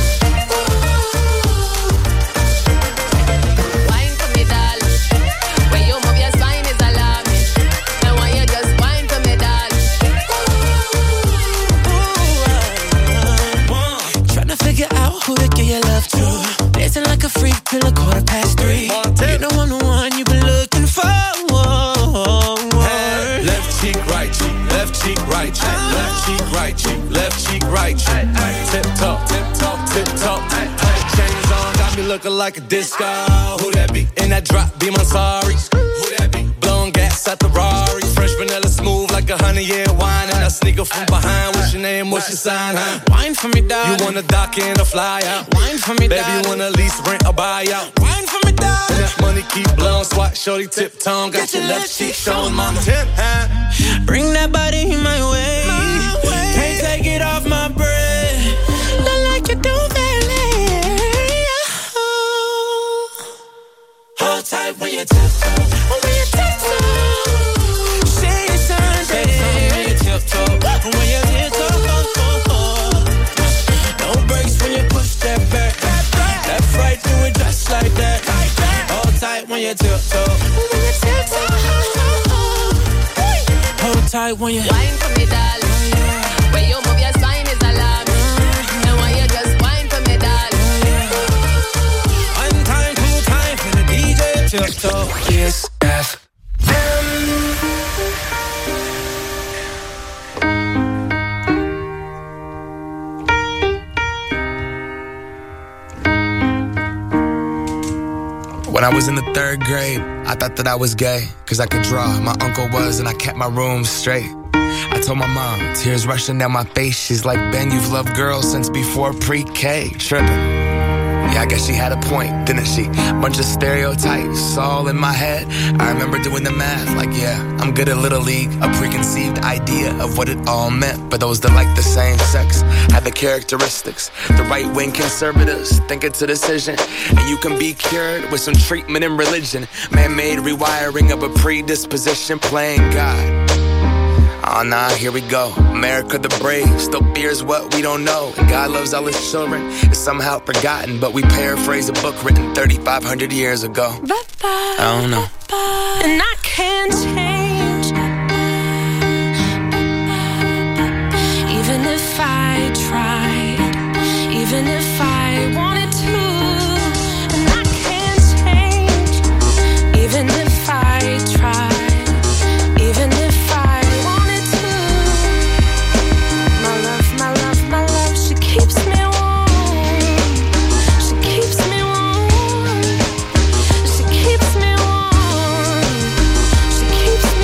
wine for me, darling. When you move your spine is alarming. Then why you just wine for me, darling. right cheek, left cheek, right cheek, left cheek, right cheek. Tip top, tip top, tip top. Chains on, got me looking like a disco. Who that be? In that drop, be my sorry. Who that be? Blowing gas at the Rari. Fresh vanilla smooth like a honey year wine. And I sneak up from behind. What's your name? What's your sign? Huh? Wine for me, dog. You wanna dock in or fly out? Wine for me, dog. Baby, you wanna lease, rent, or buy out? Wine for me, dog. And that money keep blowing, swat, shorty, tip tongue. Got your left cheek showing, mama. Tip, huh? Bring that body my way. my way. Can't take it off my breath. Not like you do, baby. Hold tight when you tiptoe. When you tiptoe. Say it's Sunday. When you tiptoe. When you tiptoe. No brakes when you push that back. Left, right, do it just like that. Hold tight when you tiptoe. When you tiptoe. Hold tight when you wine for me, darling. When you move your spine is alarming. And when you just wine for me, darling. One time, two time for the D J tiptoe. Kiss F M. When I was in the third grade, I thought that I was gay, cause I could draw. My uncle was, and I kept my room straight. I told my mom, tears rushing down my face. She's like, Ben, you've loved girls since before pre-K. Tripping. Yeah, I guess she had a point, didn't she? Bunch of stereotypes all in my head. I remember doing the math, like, yeah, I'm good at Little League. A preconceived idea of what it all meant. But those that like the same sex had the characteristics. The right-wing conservatives think it's a decision, and you can be cured with some treatment and religion. Man-made rewiring of a predisposition, playing God. Oh nah, here we go. America the brave still fears what we don't know. And God loves all his children. It's somehow forgotten, but we paraphrase a book written thirty-five hundred years ago. I don't know. And I can't change. Even if I tried, even if I wanted to. And I can't change. Even if I tried, even if I wanted to. My love, my love, my love, she keeps me warm. She keeps me warm. She keeps me warm. She keeps me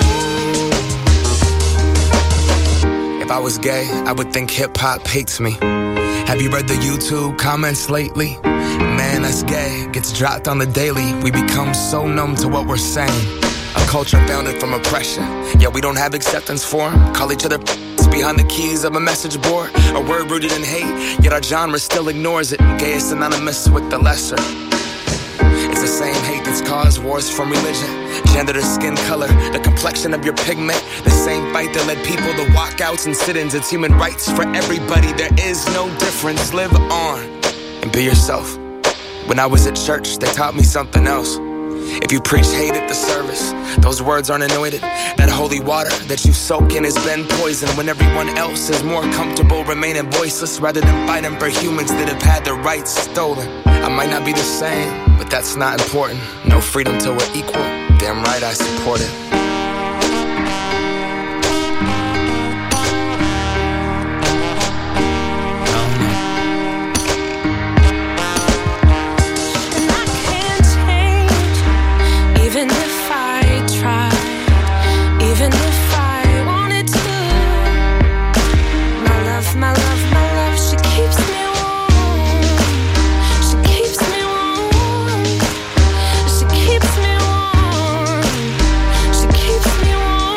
warm. If I was gay, I would think hip-hop hates me. Have you read the YouTube comments lately? Man, that's gay. Gets dropped on the daily. We become so numb to what we're saying. A culture founded from oppression. Yeah, we don't have acceptance for them. Call each other behind the keys of a message board. A word rooted in hate, yet our genre still ignores it. Gay is synonymous with the lesser. It's the same hate that's caused wars from religion, gender to skin color, the complexion of your pigment. The same fight that led people to walkouts and sit-ins. It's human rights for everybody. There is no difference. Live on and be yourself. When I was at church, they taught me something else. If you preach hate at the service, those words aren't anointed. That holy water that you soak in has been poisoned when everyone else is more comfortable remaining voiceless rather than fighting for humans that have had their rights stolen. I might not be the same, but that's not important. No freedom till we're equal. Damn right I support it. Even if I tried, even if I wanted to. My love, my love, my love, she keeps me warm. She keeps me warm. She keeps me warm. She keeps me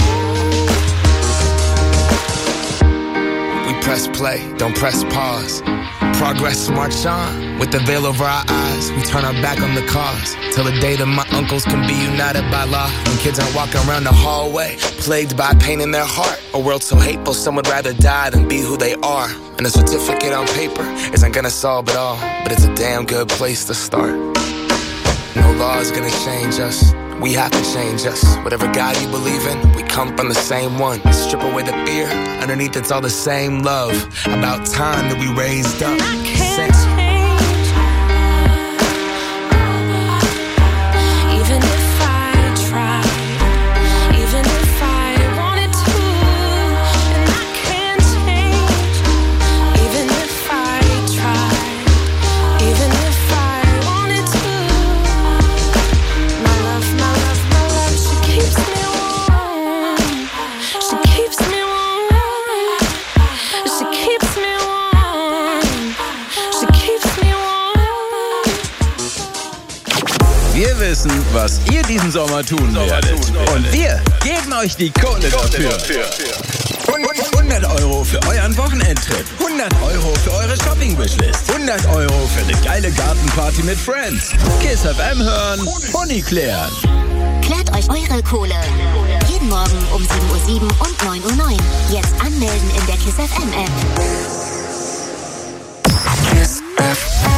warm. We press play, don't press pause. Progress, march on. With the veil over our eyes, we turn our back on the cause. Till the day that my uncles can be united by law. When kids aren't walking around the hallway, plagued by pain in their heart. A world so hateful, some would rather die than be who they are. And a certificate on paper isn't gonna solve it all, but it's a damn good place to start. No law is gonna change us. We have to change us. Whatever God you believe in, we come from the same one. Strip away the fear, underneath it's all the same love. About time that we raised up. Sing. Even if I tried, even if I wanted to. wissen, was ihr diesen Sommer tun werdet. Und wir geben euch die Kohle dafür. hundert Euro für euren Wochenendtrip. hundert Euro für eure Shopping-Wishlist. hundert Euro für eine geile Gartenparty mit Friends. Kiss F M hören, Pony klären. Klärt euch eure Kohle. Jeden Morgen um sieben Uhr sieben und neun Uhr neun. Jetzt anmelden in der Kiss F M App. Kiss F M.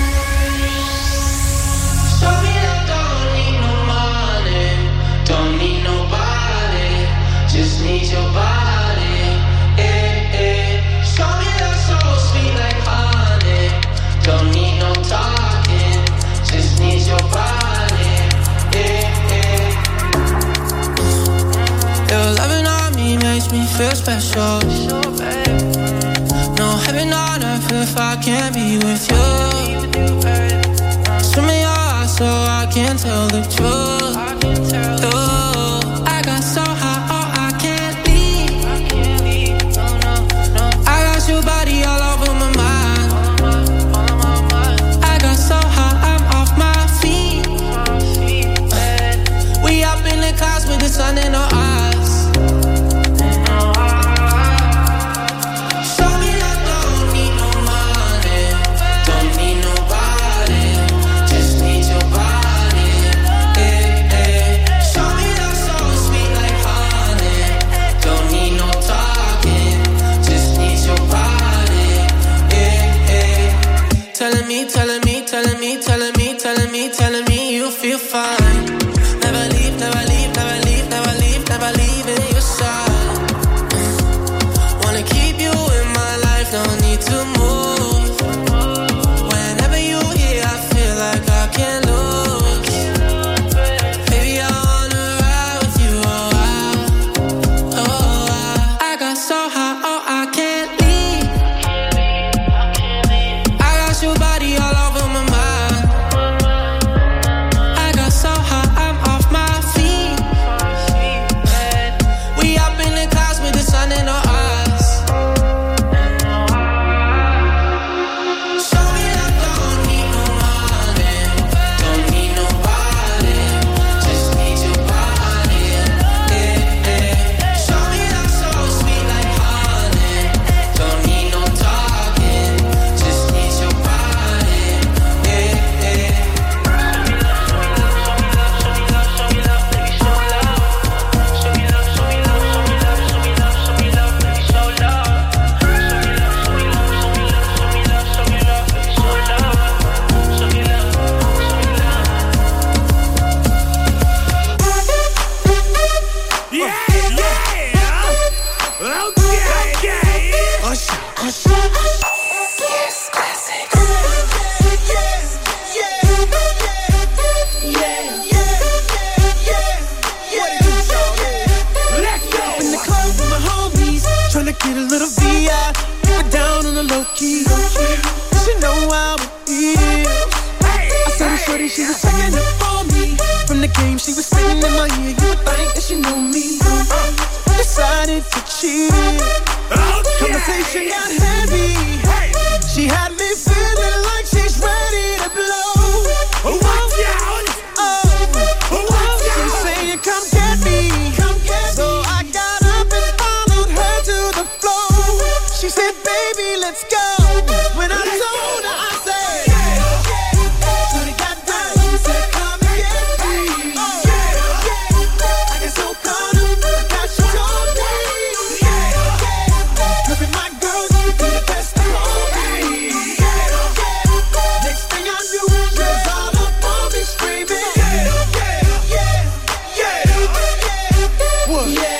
Just need your body, eh, eh. Show me that soul sweet like honey. Don't need no talking, just need your body, eh, eh. Your loving on me makes me feel special. No heaven on earth if I can't be with you. Swim me your eyes so I can tell the truth. Ooh, I got so high. Your body all over my mind. I got so high, I'm off my feet. We up in the clouds with the sun in our eyes. Show me that don't need no money, don't need nobody, just need your body. Eh, eh. Show me that soul sweet like honey, don't need no talking, just need your body. Telling me, telling me, telling me, telling me, telling me, telling me you feel fine. Never leave, never leave, never leave, never leave, never leave in your side. Wanna keep you in my life, don't need to move. Whenever you here, I feel like I can't lose. Baby, I wanna ride with you, oh I, oh I. I got so high, oh I can't leave. Your body all over my mind. I got so high, I'm off my feet. We up in the clouds with the sun in our eyes. Show me that don't need no money, don't need nobody, just need your body. Eh, eh. Show me that soul sweet like honey, don't need no talking, just need your body. Get a little V I, but down on the low key. She know how it is. I saw the shorty, she was checking up on me. From the game, she was sitting in my ear. You would think that she knew me. Decided to cheat. Conversation got heavy. She had me feeling like she's ready to blow. Watch out! Oh, watch out! She's saying, come get me. Come get me. So I got up and followed her to the floor. She said, baby, let's go. When I told her, I said, yeah, yeah. So they got down, said, come and get me. Oh, yeah, yeah. I get so caught up, I got you told me. Yeah, yeah. Cause with my girls, you be the best of all me. Yeah, yeah. Next thing I knew, she was all up on me screaming. Yeah, yeah, yeah, yeah, yeah. What? Yeah.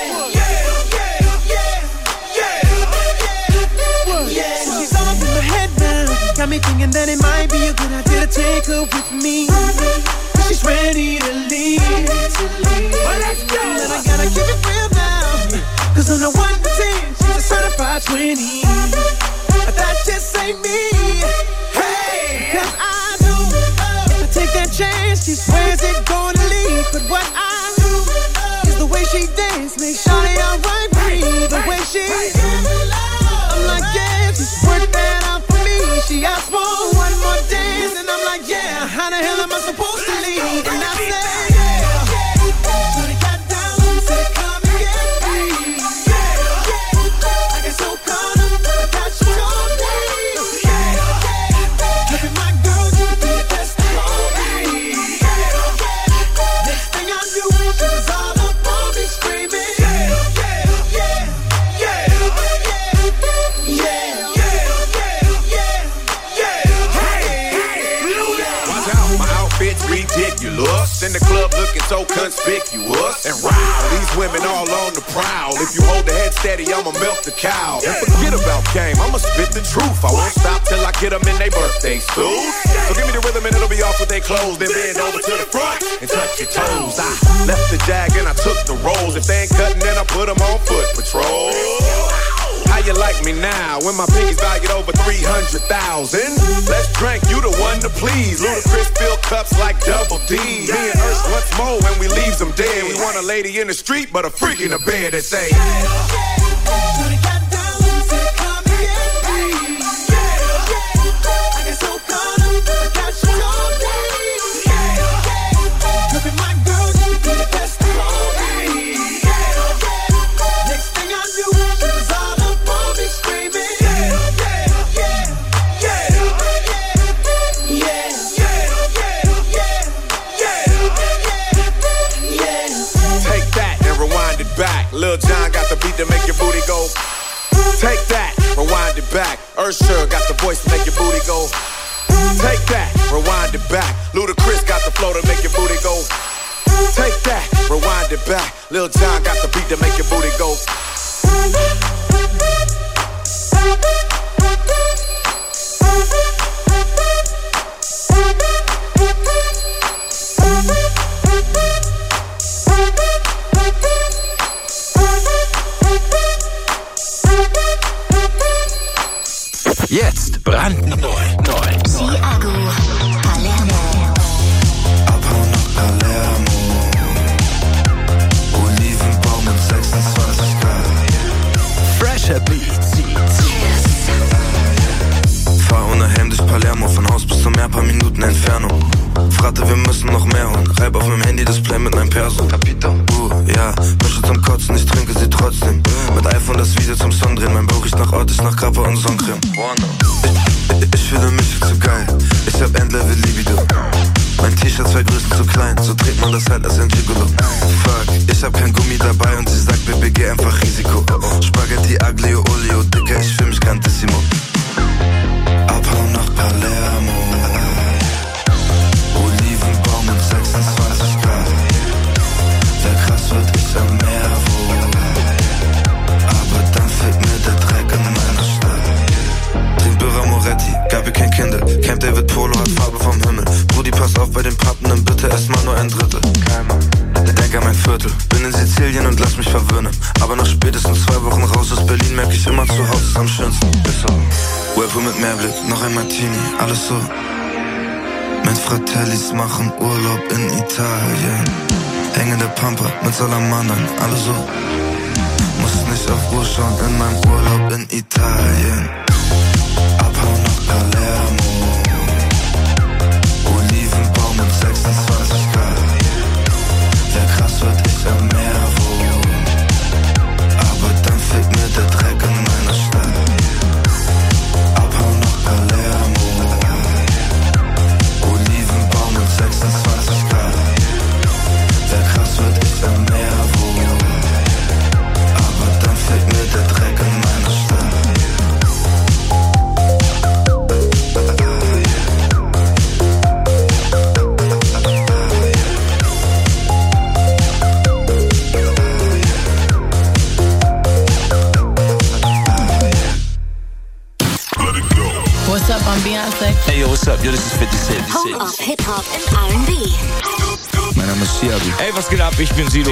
Got me thinking that it might be a good idea to take her with me. She's ready to leave. Well, let's go. And I gotta keep it real now. Cause on the one to ten, she's a certified twenty. But that just ain't me. Hey, cause I know if I take that chance, she swears it's gonna leave. But what I do is the way she dance makes Shawty alright with me. The way she I'm like, yeah, just work that out for me. She asked for one more dance, and I'm like, yeah, how the hell am I supposed to leave? And I said, yeah, shorty got down, said come and get me. Yeah, yeah, I get so caught up, I got you on me. Yeah, yeah, look at my girl, you can be the best for me. Yeah, yeah, next thing I knew, she was all up on me screaming. Yeah, yeah, yeah, yeah, yeah, yeah, yeah, yeah, yeah. Watch out, my outfit's ridiculous. In the club looking so conspicuous. And wow, these women all on the prowl. If you hold the head steady, I'ma milk the cow. And forget about game, I'ma spit the truth. I won't stop till I get them in their birthday suits. So give me the rhythm and it'll be off with their clothes. Then bend over to the front and touch your toes. I left the jag and I took the rolls. If they ain't cutting, then I put them on foot patrol. How you like me now when my pinkies valued over three hundred thousand? Let's drink, you the one to please. Ludacris fill cups like Double D. Me and Ursh once more when we leaves them dead. We want a lady in the street, but a freak in the bed that say, shorty got down, said come and get me. Yeah, yeah, I get so caught up, I got you on me. Yeah, yeah, look at my girl, you can be the best for me. Yeah, yeah, next thing I knew, she was all up on me screaming. Yeah, yeah, yeah, yeah, yeah, yeah, yeah, yeah, yeah. take that and rewind it back. Lil Jon got the beat to make your booty go. Take that, rewind it back. Usher got the voice to make your booty go. Take that, rewind it back. Ludacris got the flow to make your booty go. Take that, rewind it back. Lil Jon got the beat to make your booty go. Jetzt brandneu. Neu. Chiago, Palermo. Abhauen nach Palermo. Olivenbaum mit sechsundzwanzig Grad. Fresher Beats. Fahr ohne Helm durch Palermo, von Haus bis zum Meer, paar Minuten Entfernung. Fragte, wir müssen noch mehr holen. Reib auf meinem Handy-Display mit einem Perso. Capito. Uh, ja, Mische zum Kotzen, ich trinke sie trotzdem. Mit iPhone das Video zum Song drehen. Mein Bauch riecht nach Ort, ich nach Kappa und Sonnencreme. Ich, ich, ich fühle mich viel zu geil. Ich hab Endlevel Libido. Mein T-Shirt zwei Größen zu klein, so trägt man das halt als ein Gigolo. Fuck, ich hab kein Gummi dabei und sie sagt, Baby, geh einfach Risiko. Spaghetti, Aglio, Olio, Dicker, ich fühl mich grandissimo. Abhauen nach Palermo. Olivenbaum mit sechsundzwanzig Grad. Wer krass wird, ich am Meer wohnen. Aber dann fehlt mir der Dreck in meiner Stadt. Trink Birra Moretti, Gabi kein Kinder. Camp David Polo hat Farbe vom Himmel. Brudi, pass auf bei den Pappen, bitte erstmal nur ein Drittel. Denk an mein Viertel, bin in Sizilien und lass mich verwöhnen. Aber nach spätestens zwei Wochen raus aus Berlin merk ich immer, zu Hause ist am schönsten. Ist so. Whirlpool mit Meerblick, noch ein Martini, alles so. Mit Fratellis machen Urlaub in Italien. Hängende Pampa mit Salamandern, alles so. Muss nicht auf Uhr schauen in meinem Urlaub in Italien. Abhauen nach Palermo. Olivenbaum mit sechsundzwanzig Grad. Wer krass wird, ich am Meer wohnen. Aber dann fehlt mir der Dreck in meiner Stadt. Abhauen nach Palermo. Olivenbaum mit sechsundzwanzig Grad. Wer krass wird, ich am Meer wohnen. Aber dann fehlt mir der Dreck in meiner Stadt. What's up, I'm Beyonce. Hey, yo, what's up? Yo, this is fifty Cent. Home of Hip Hop and R and B. Mein Name ist Chiago. Ey, was geht ab? Ich bin Sido.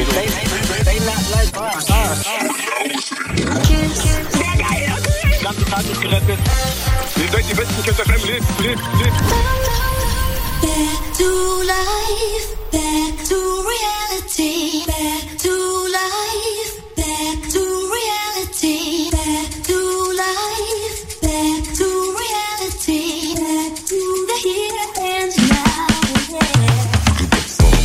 Ganze Tag ist gerettet. Ihr seid die besten Kids F M. Lebt, lebt, lebt. Back to life, back to reality, back to life, back to reality, back to life, back to reality, back to the here and now.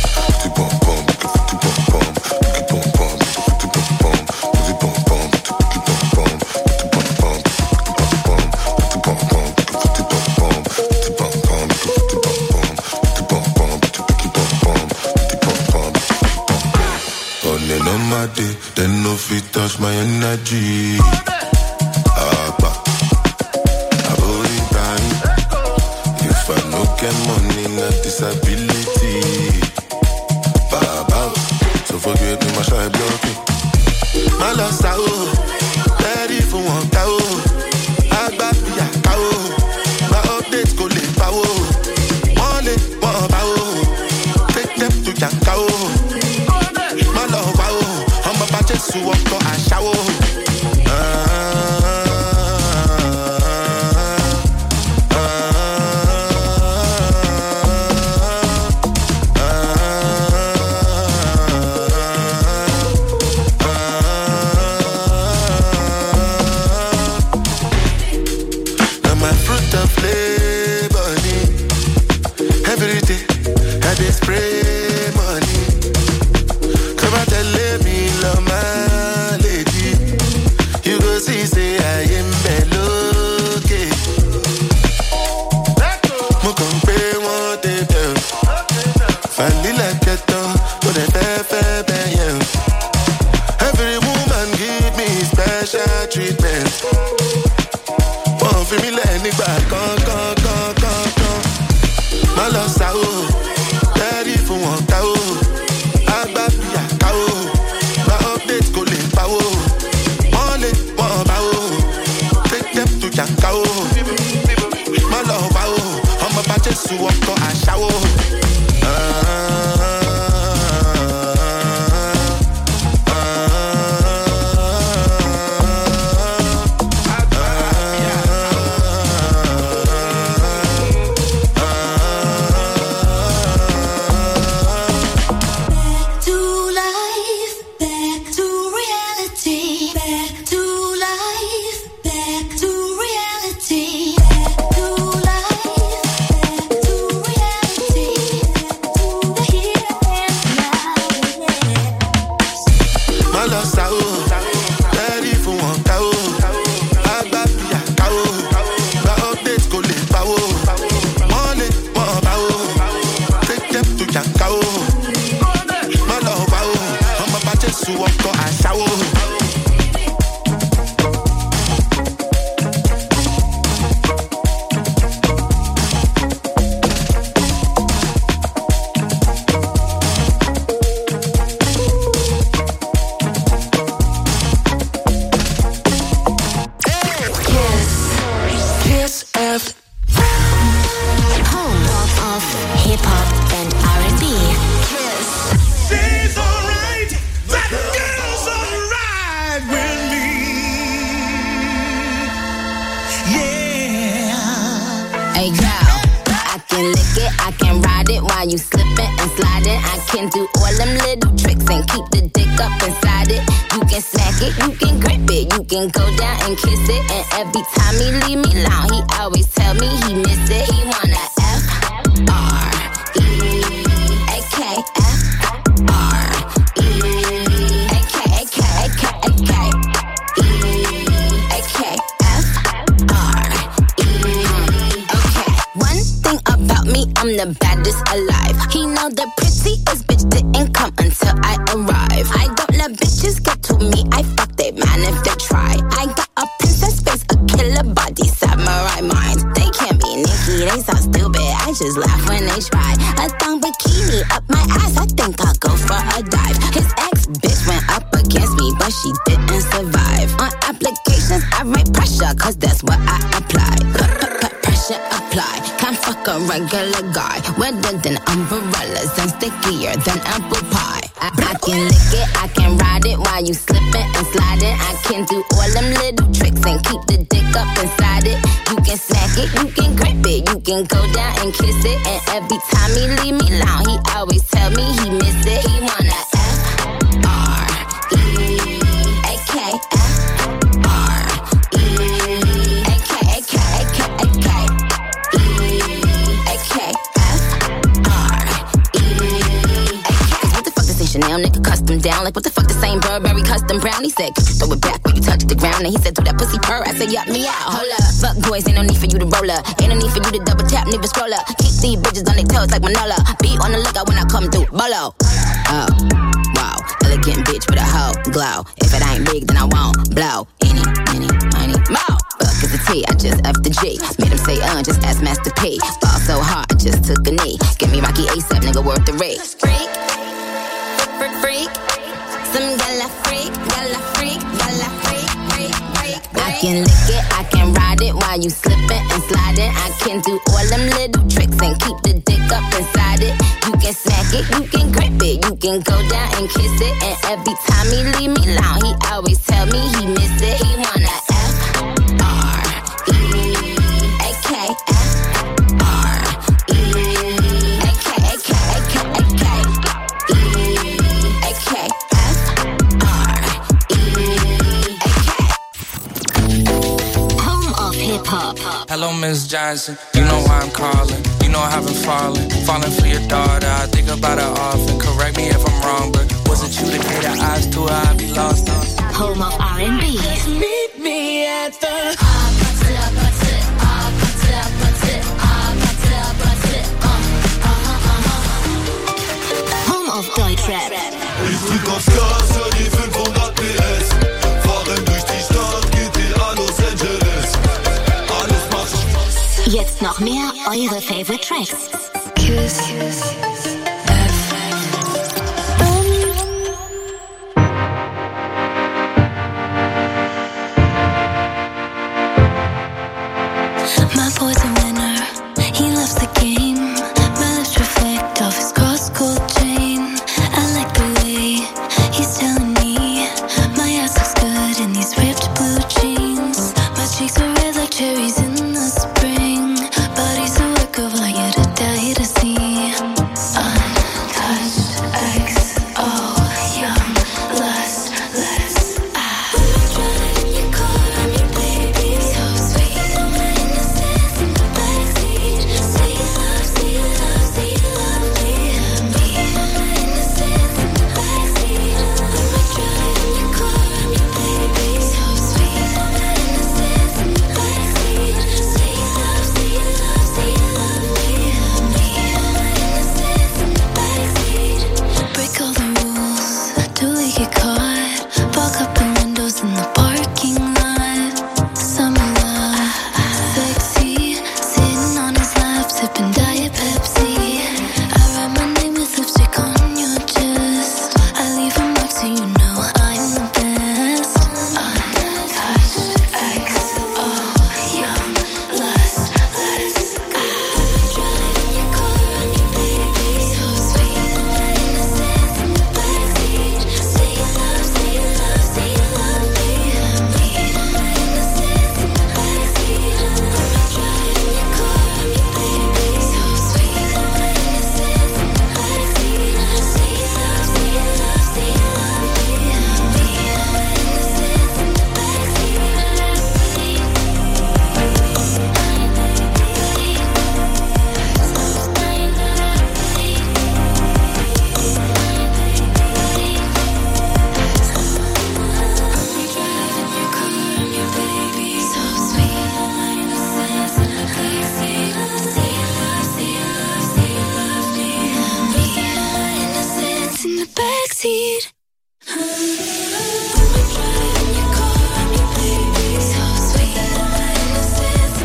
if it touch my energy. Abba, Abba, time. If I no get money, not disability. Baba, so forget me, my shy block me. My love, sao, ready for one cow. Agba, ya cow. My updates go live power. One leg, one power. Take them to your cow. My love, wow. I'm about to sue up to a shower. Regular guy, wetter than umbrellas and stickier than apple pie. I, I can lick it, I can ride it while you slipping and sliding. I can do all them little tricks and keep the dick up inside it. You can smack it, you can grip it, you can go down and kiss it. And every time he leave me alone, he always tell me he miss it. He wanna F R E A K F R E A K A K A K A K. Chanel nigga custom down. Like what the fuck the same Burberry custom brown. He said, could you throw it back when you touch the ground? And he said, do that pussy purr. I said, yup, me out. Hold up. Fuck boys, ain't no need for you to roll up. Ain't no need for you to double tap, nigga scroll up. Keep these bitches on their toes like Manola. Be on the lookout when I come through. Bolo. Oh, wow. getting bitch with a hoe glow. If it ain't big, then I won't blow. Any, any, money, more. Fuck is the T, I just F the G. Made him say, uh, just ask Master P. Ball so hard, I just took a knee. Give me Rocky ASAP, nigga, worth the rate. Freak, freak, freak. Some gala freak, gala freak, gala freak, freak, freak, freak. I can lick it, I can ride it while you slipping and sliding. I can do all them little tricks and keep the dick up inside it. You can smack it, you can grip it, you can go down and kiss it. And every time he leave me alone, he always tell me he miss it. He wanna F R E A K F R E A K A K A K A K E A K F R E A K. Home of Hip Hop. Hello, Miss Johnson. You know why I'm calling. You know I haven't fallen. Falling for your daughter. I think about her often. Correct me if I'm wrong, but was it you that gave the eyes to her? I'd be lost on. Home of R and B. Meet me at the Home of Deutschrap. Ich drück aufs Gas, hör die fünfhundert P S. Fahren durch die Stadt, G T A Los Angeles. Alles macht Spaß. Jetzt noch mehr eure Favorite Tracks. Kiss, kiss.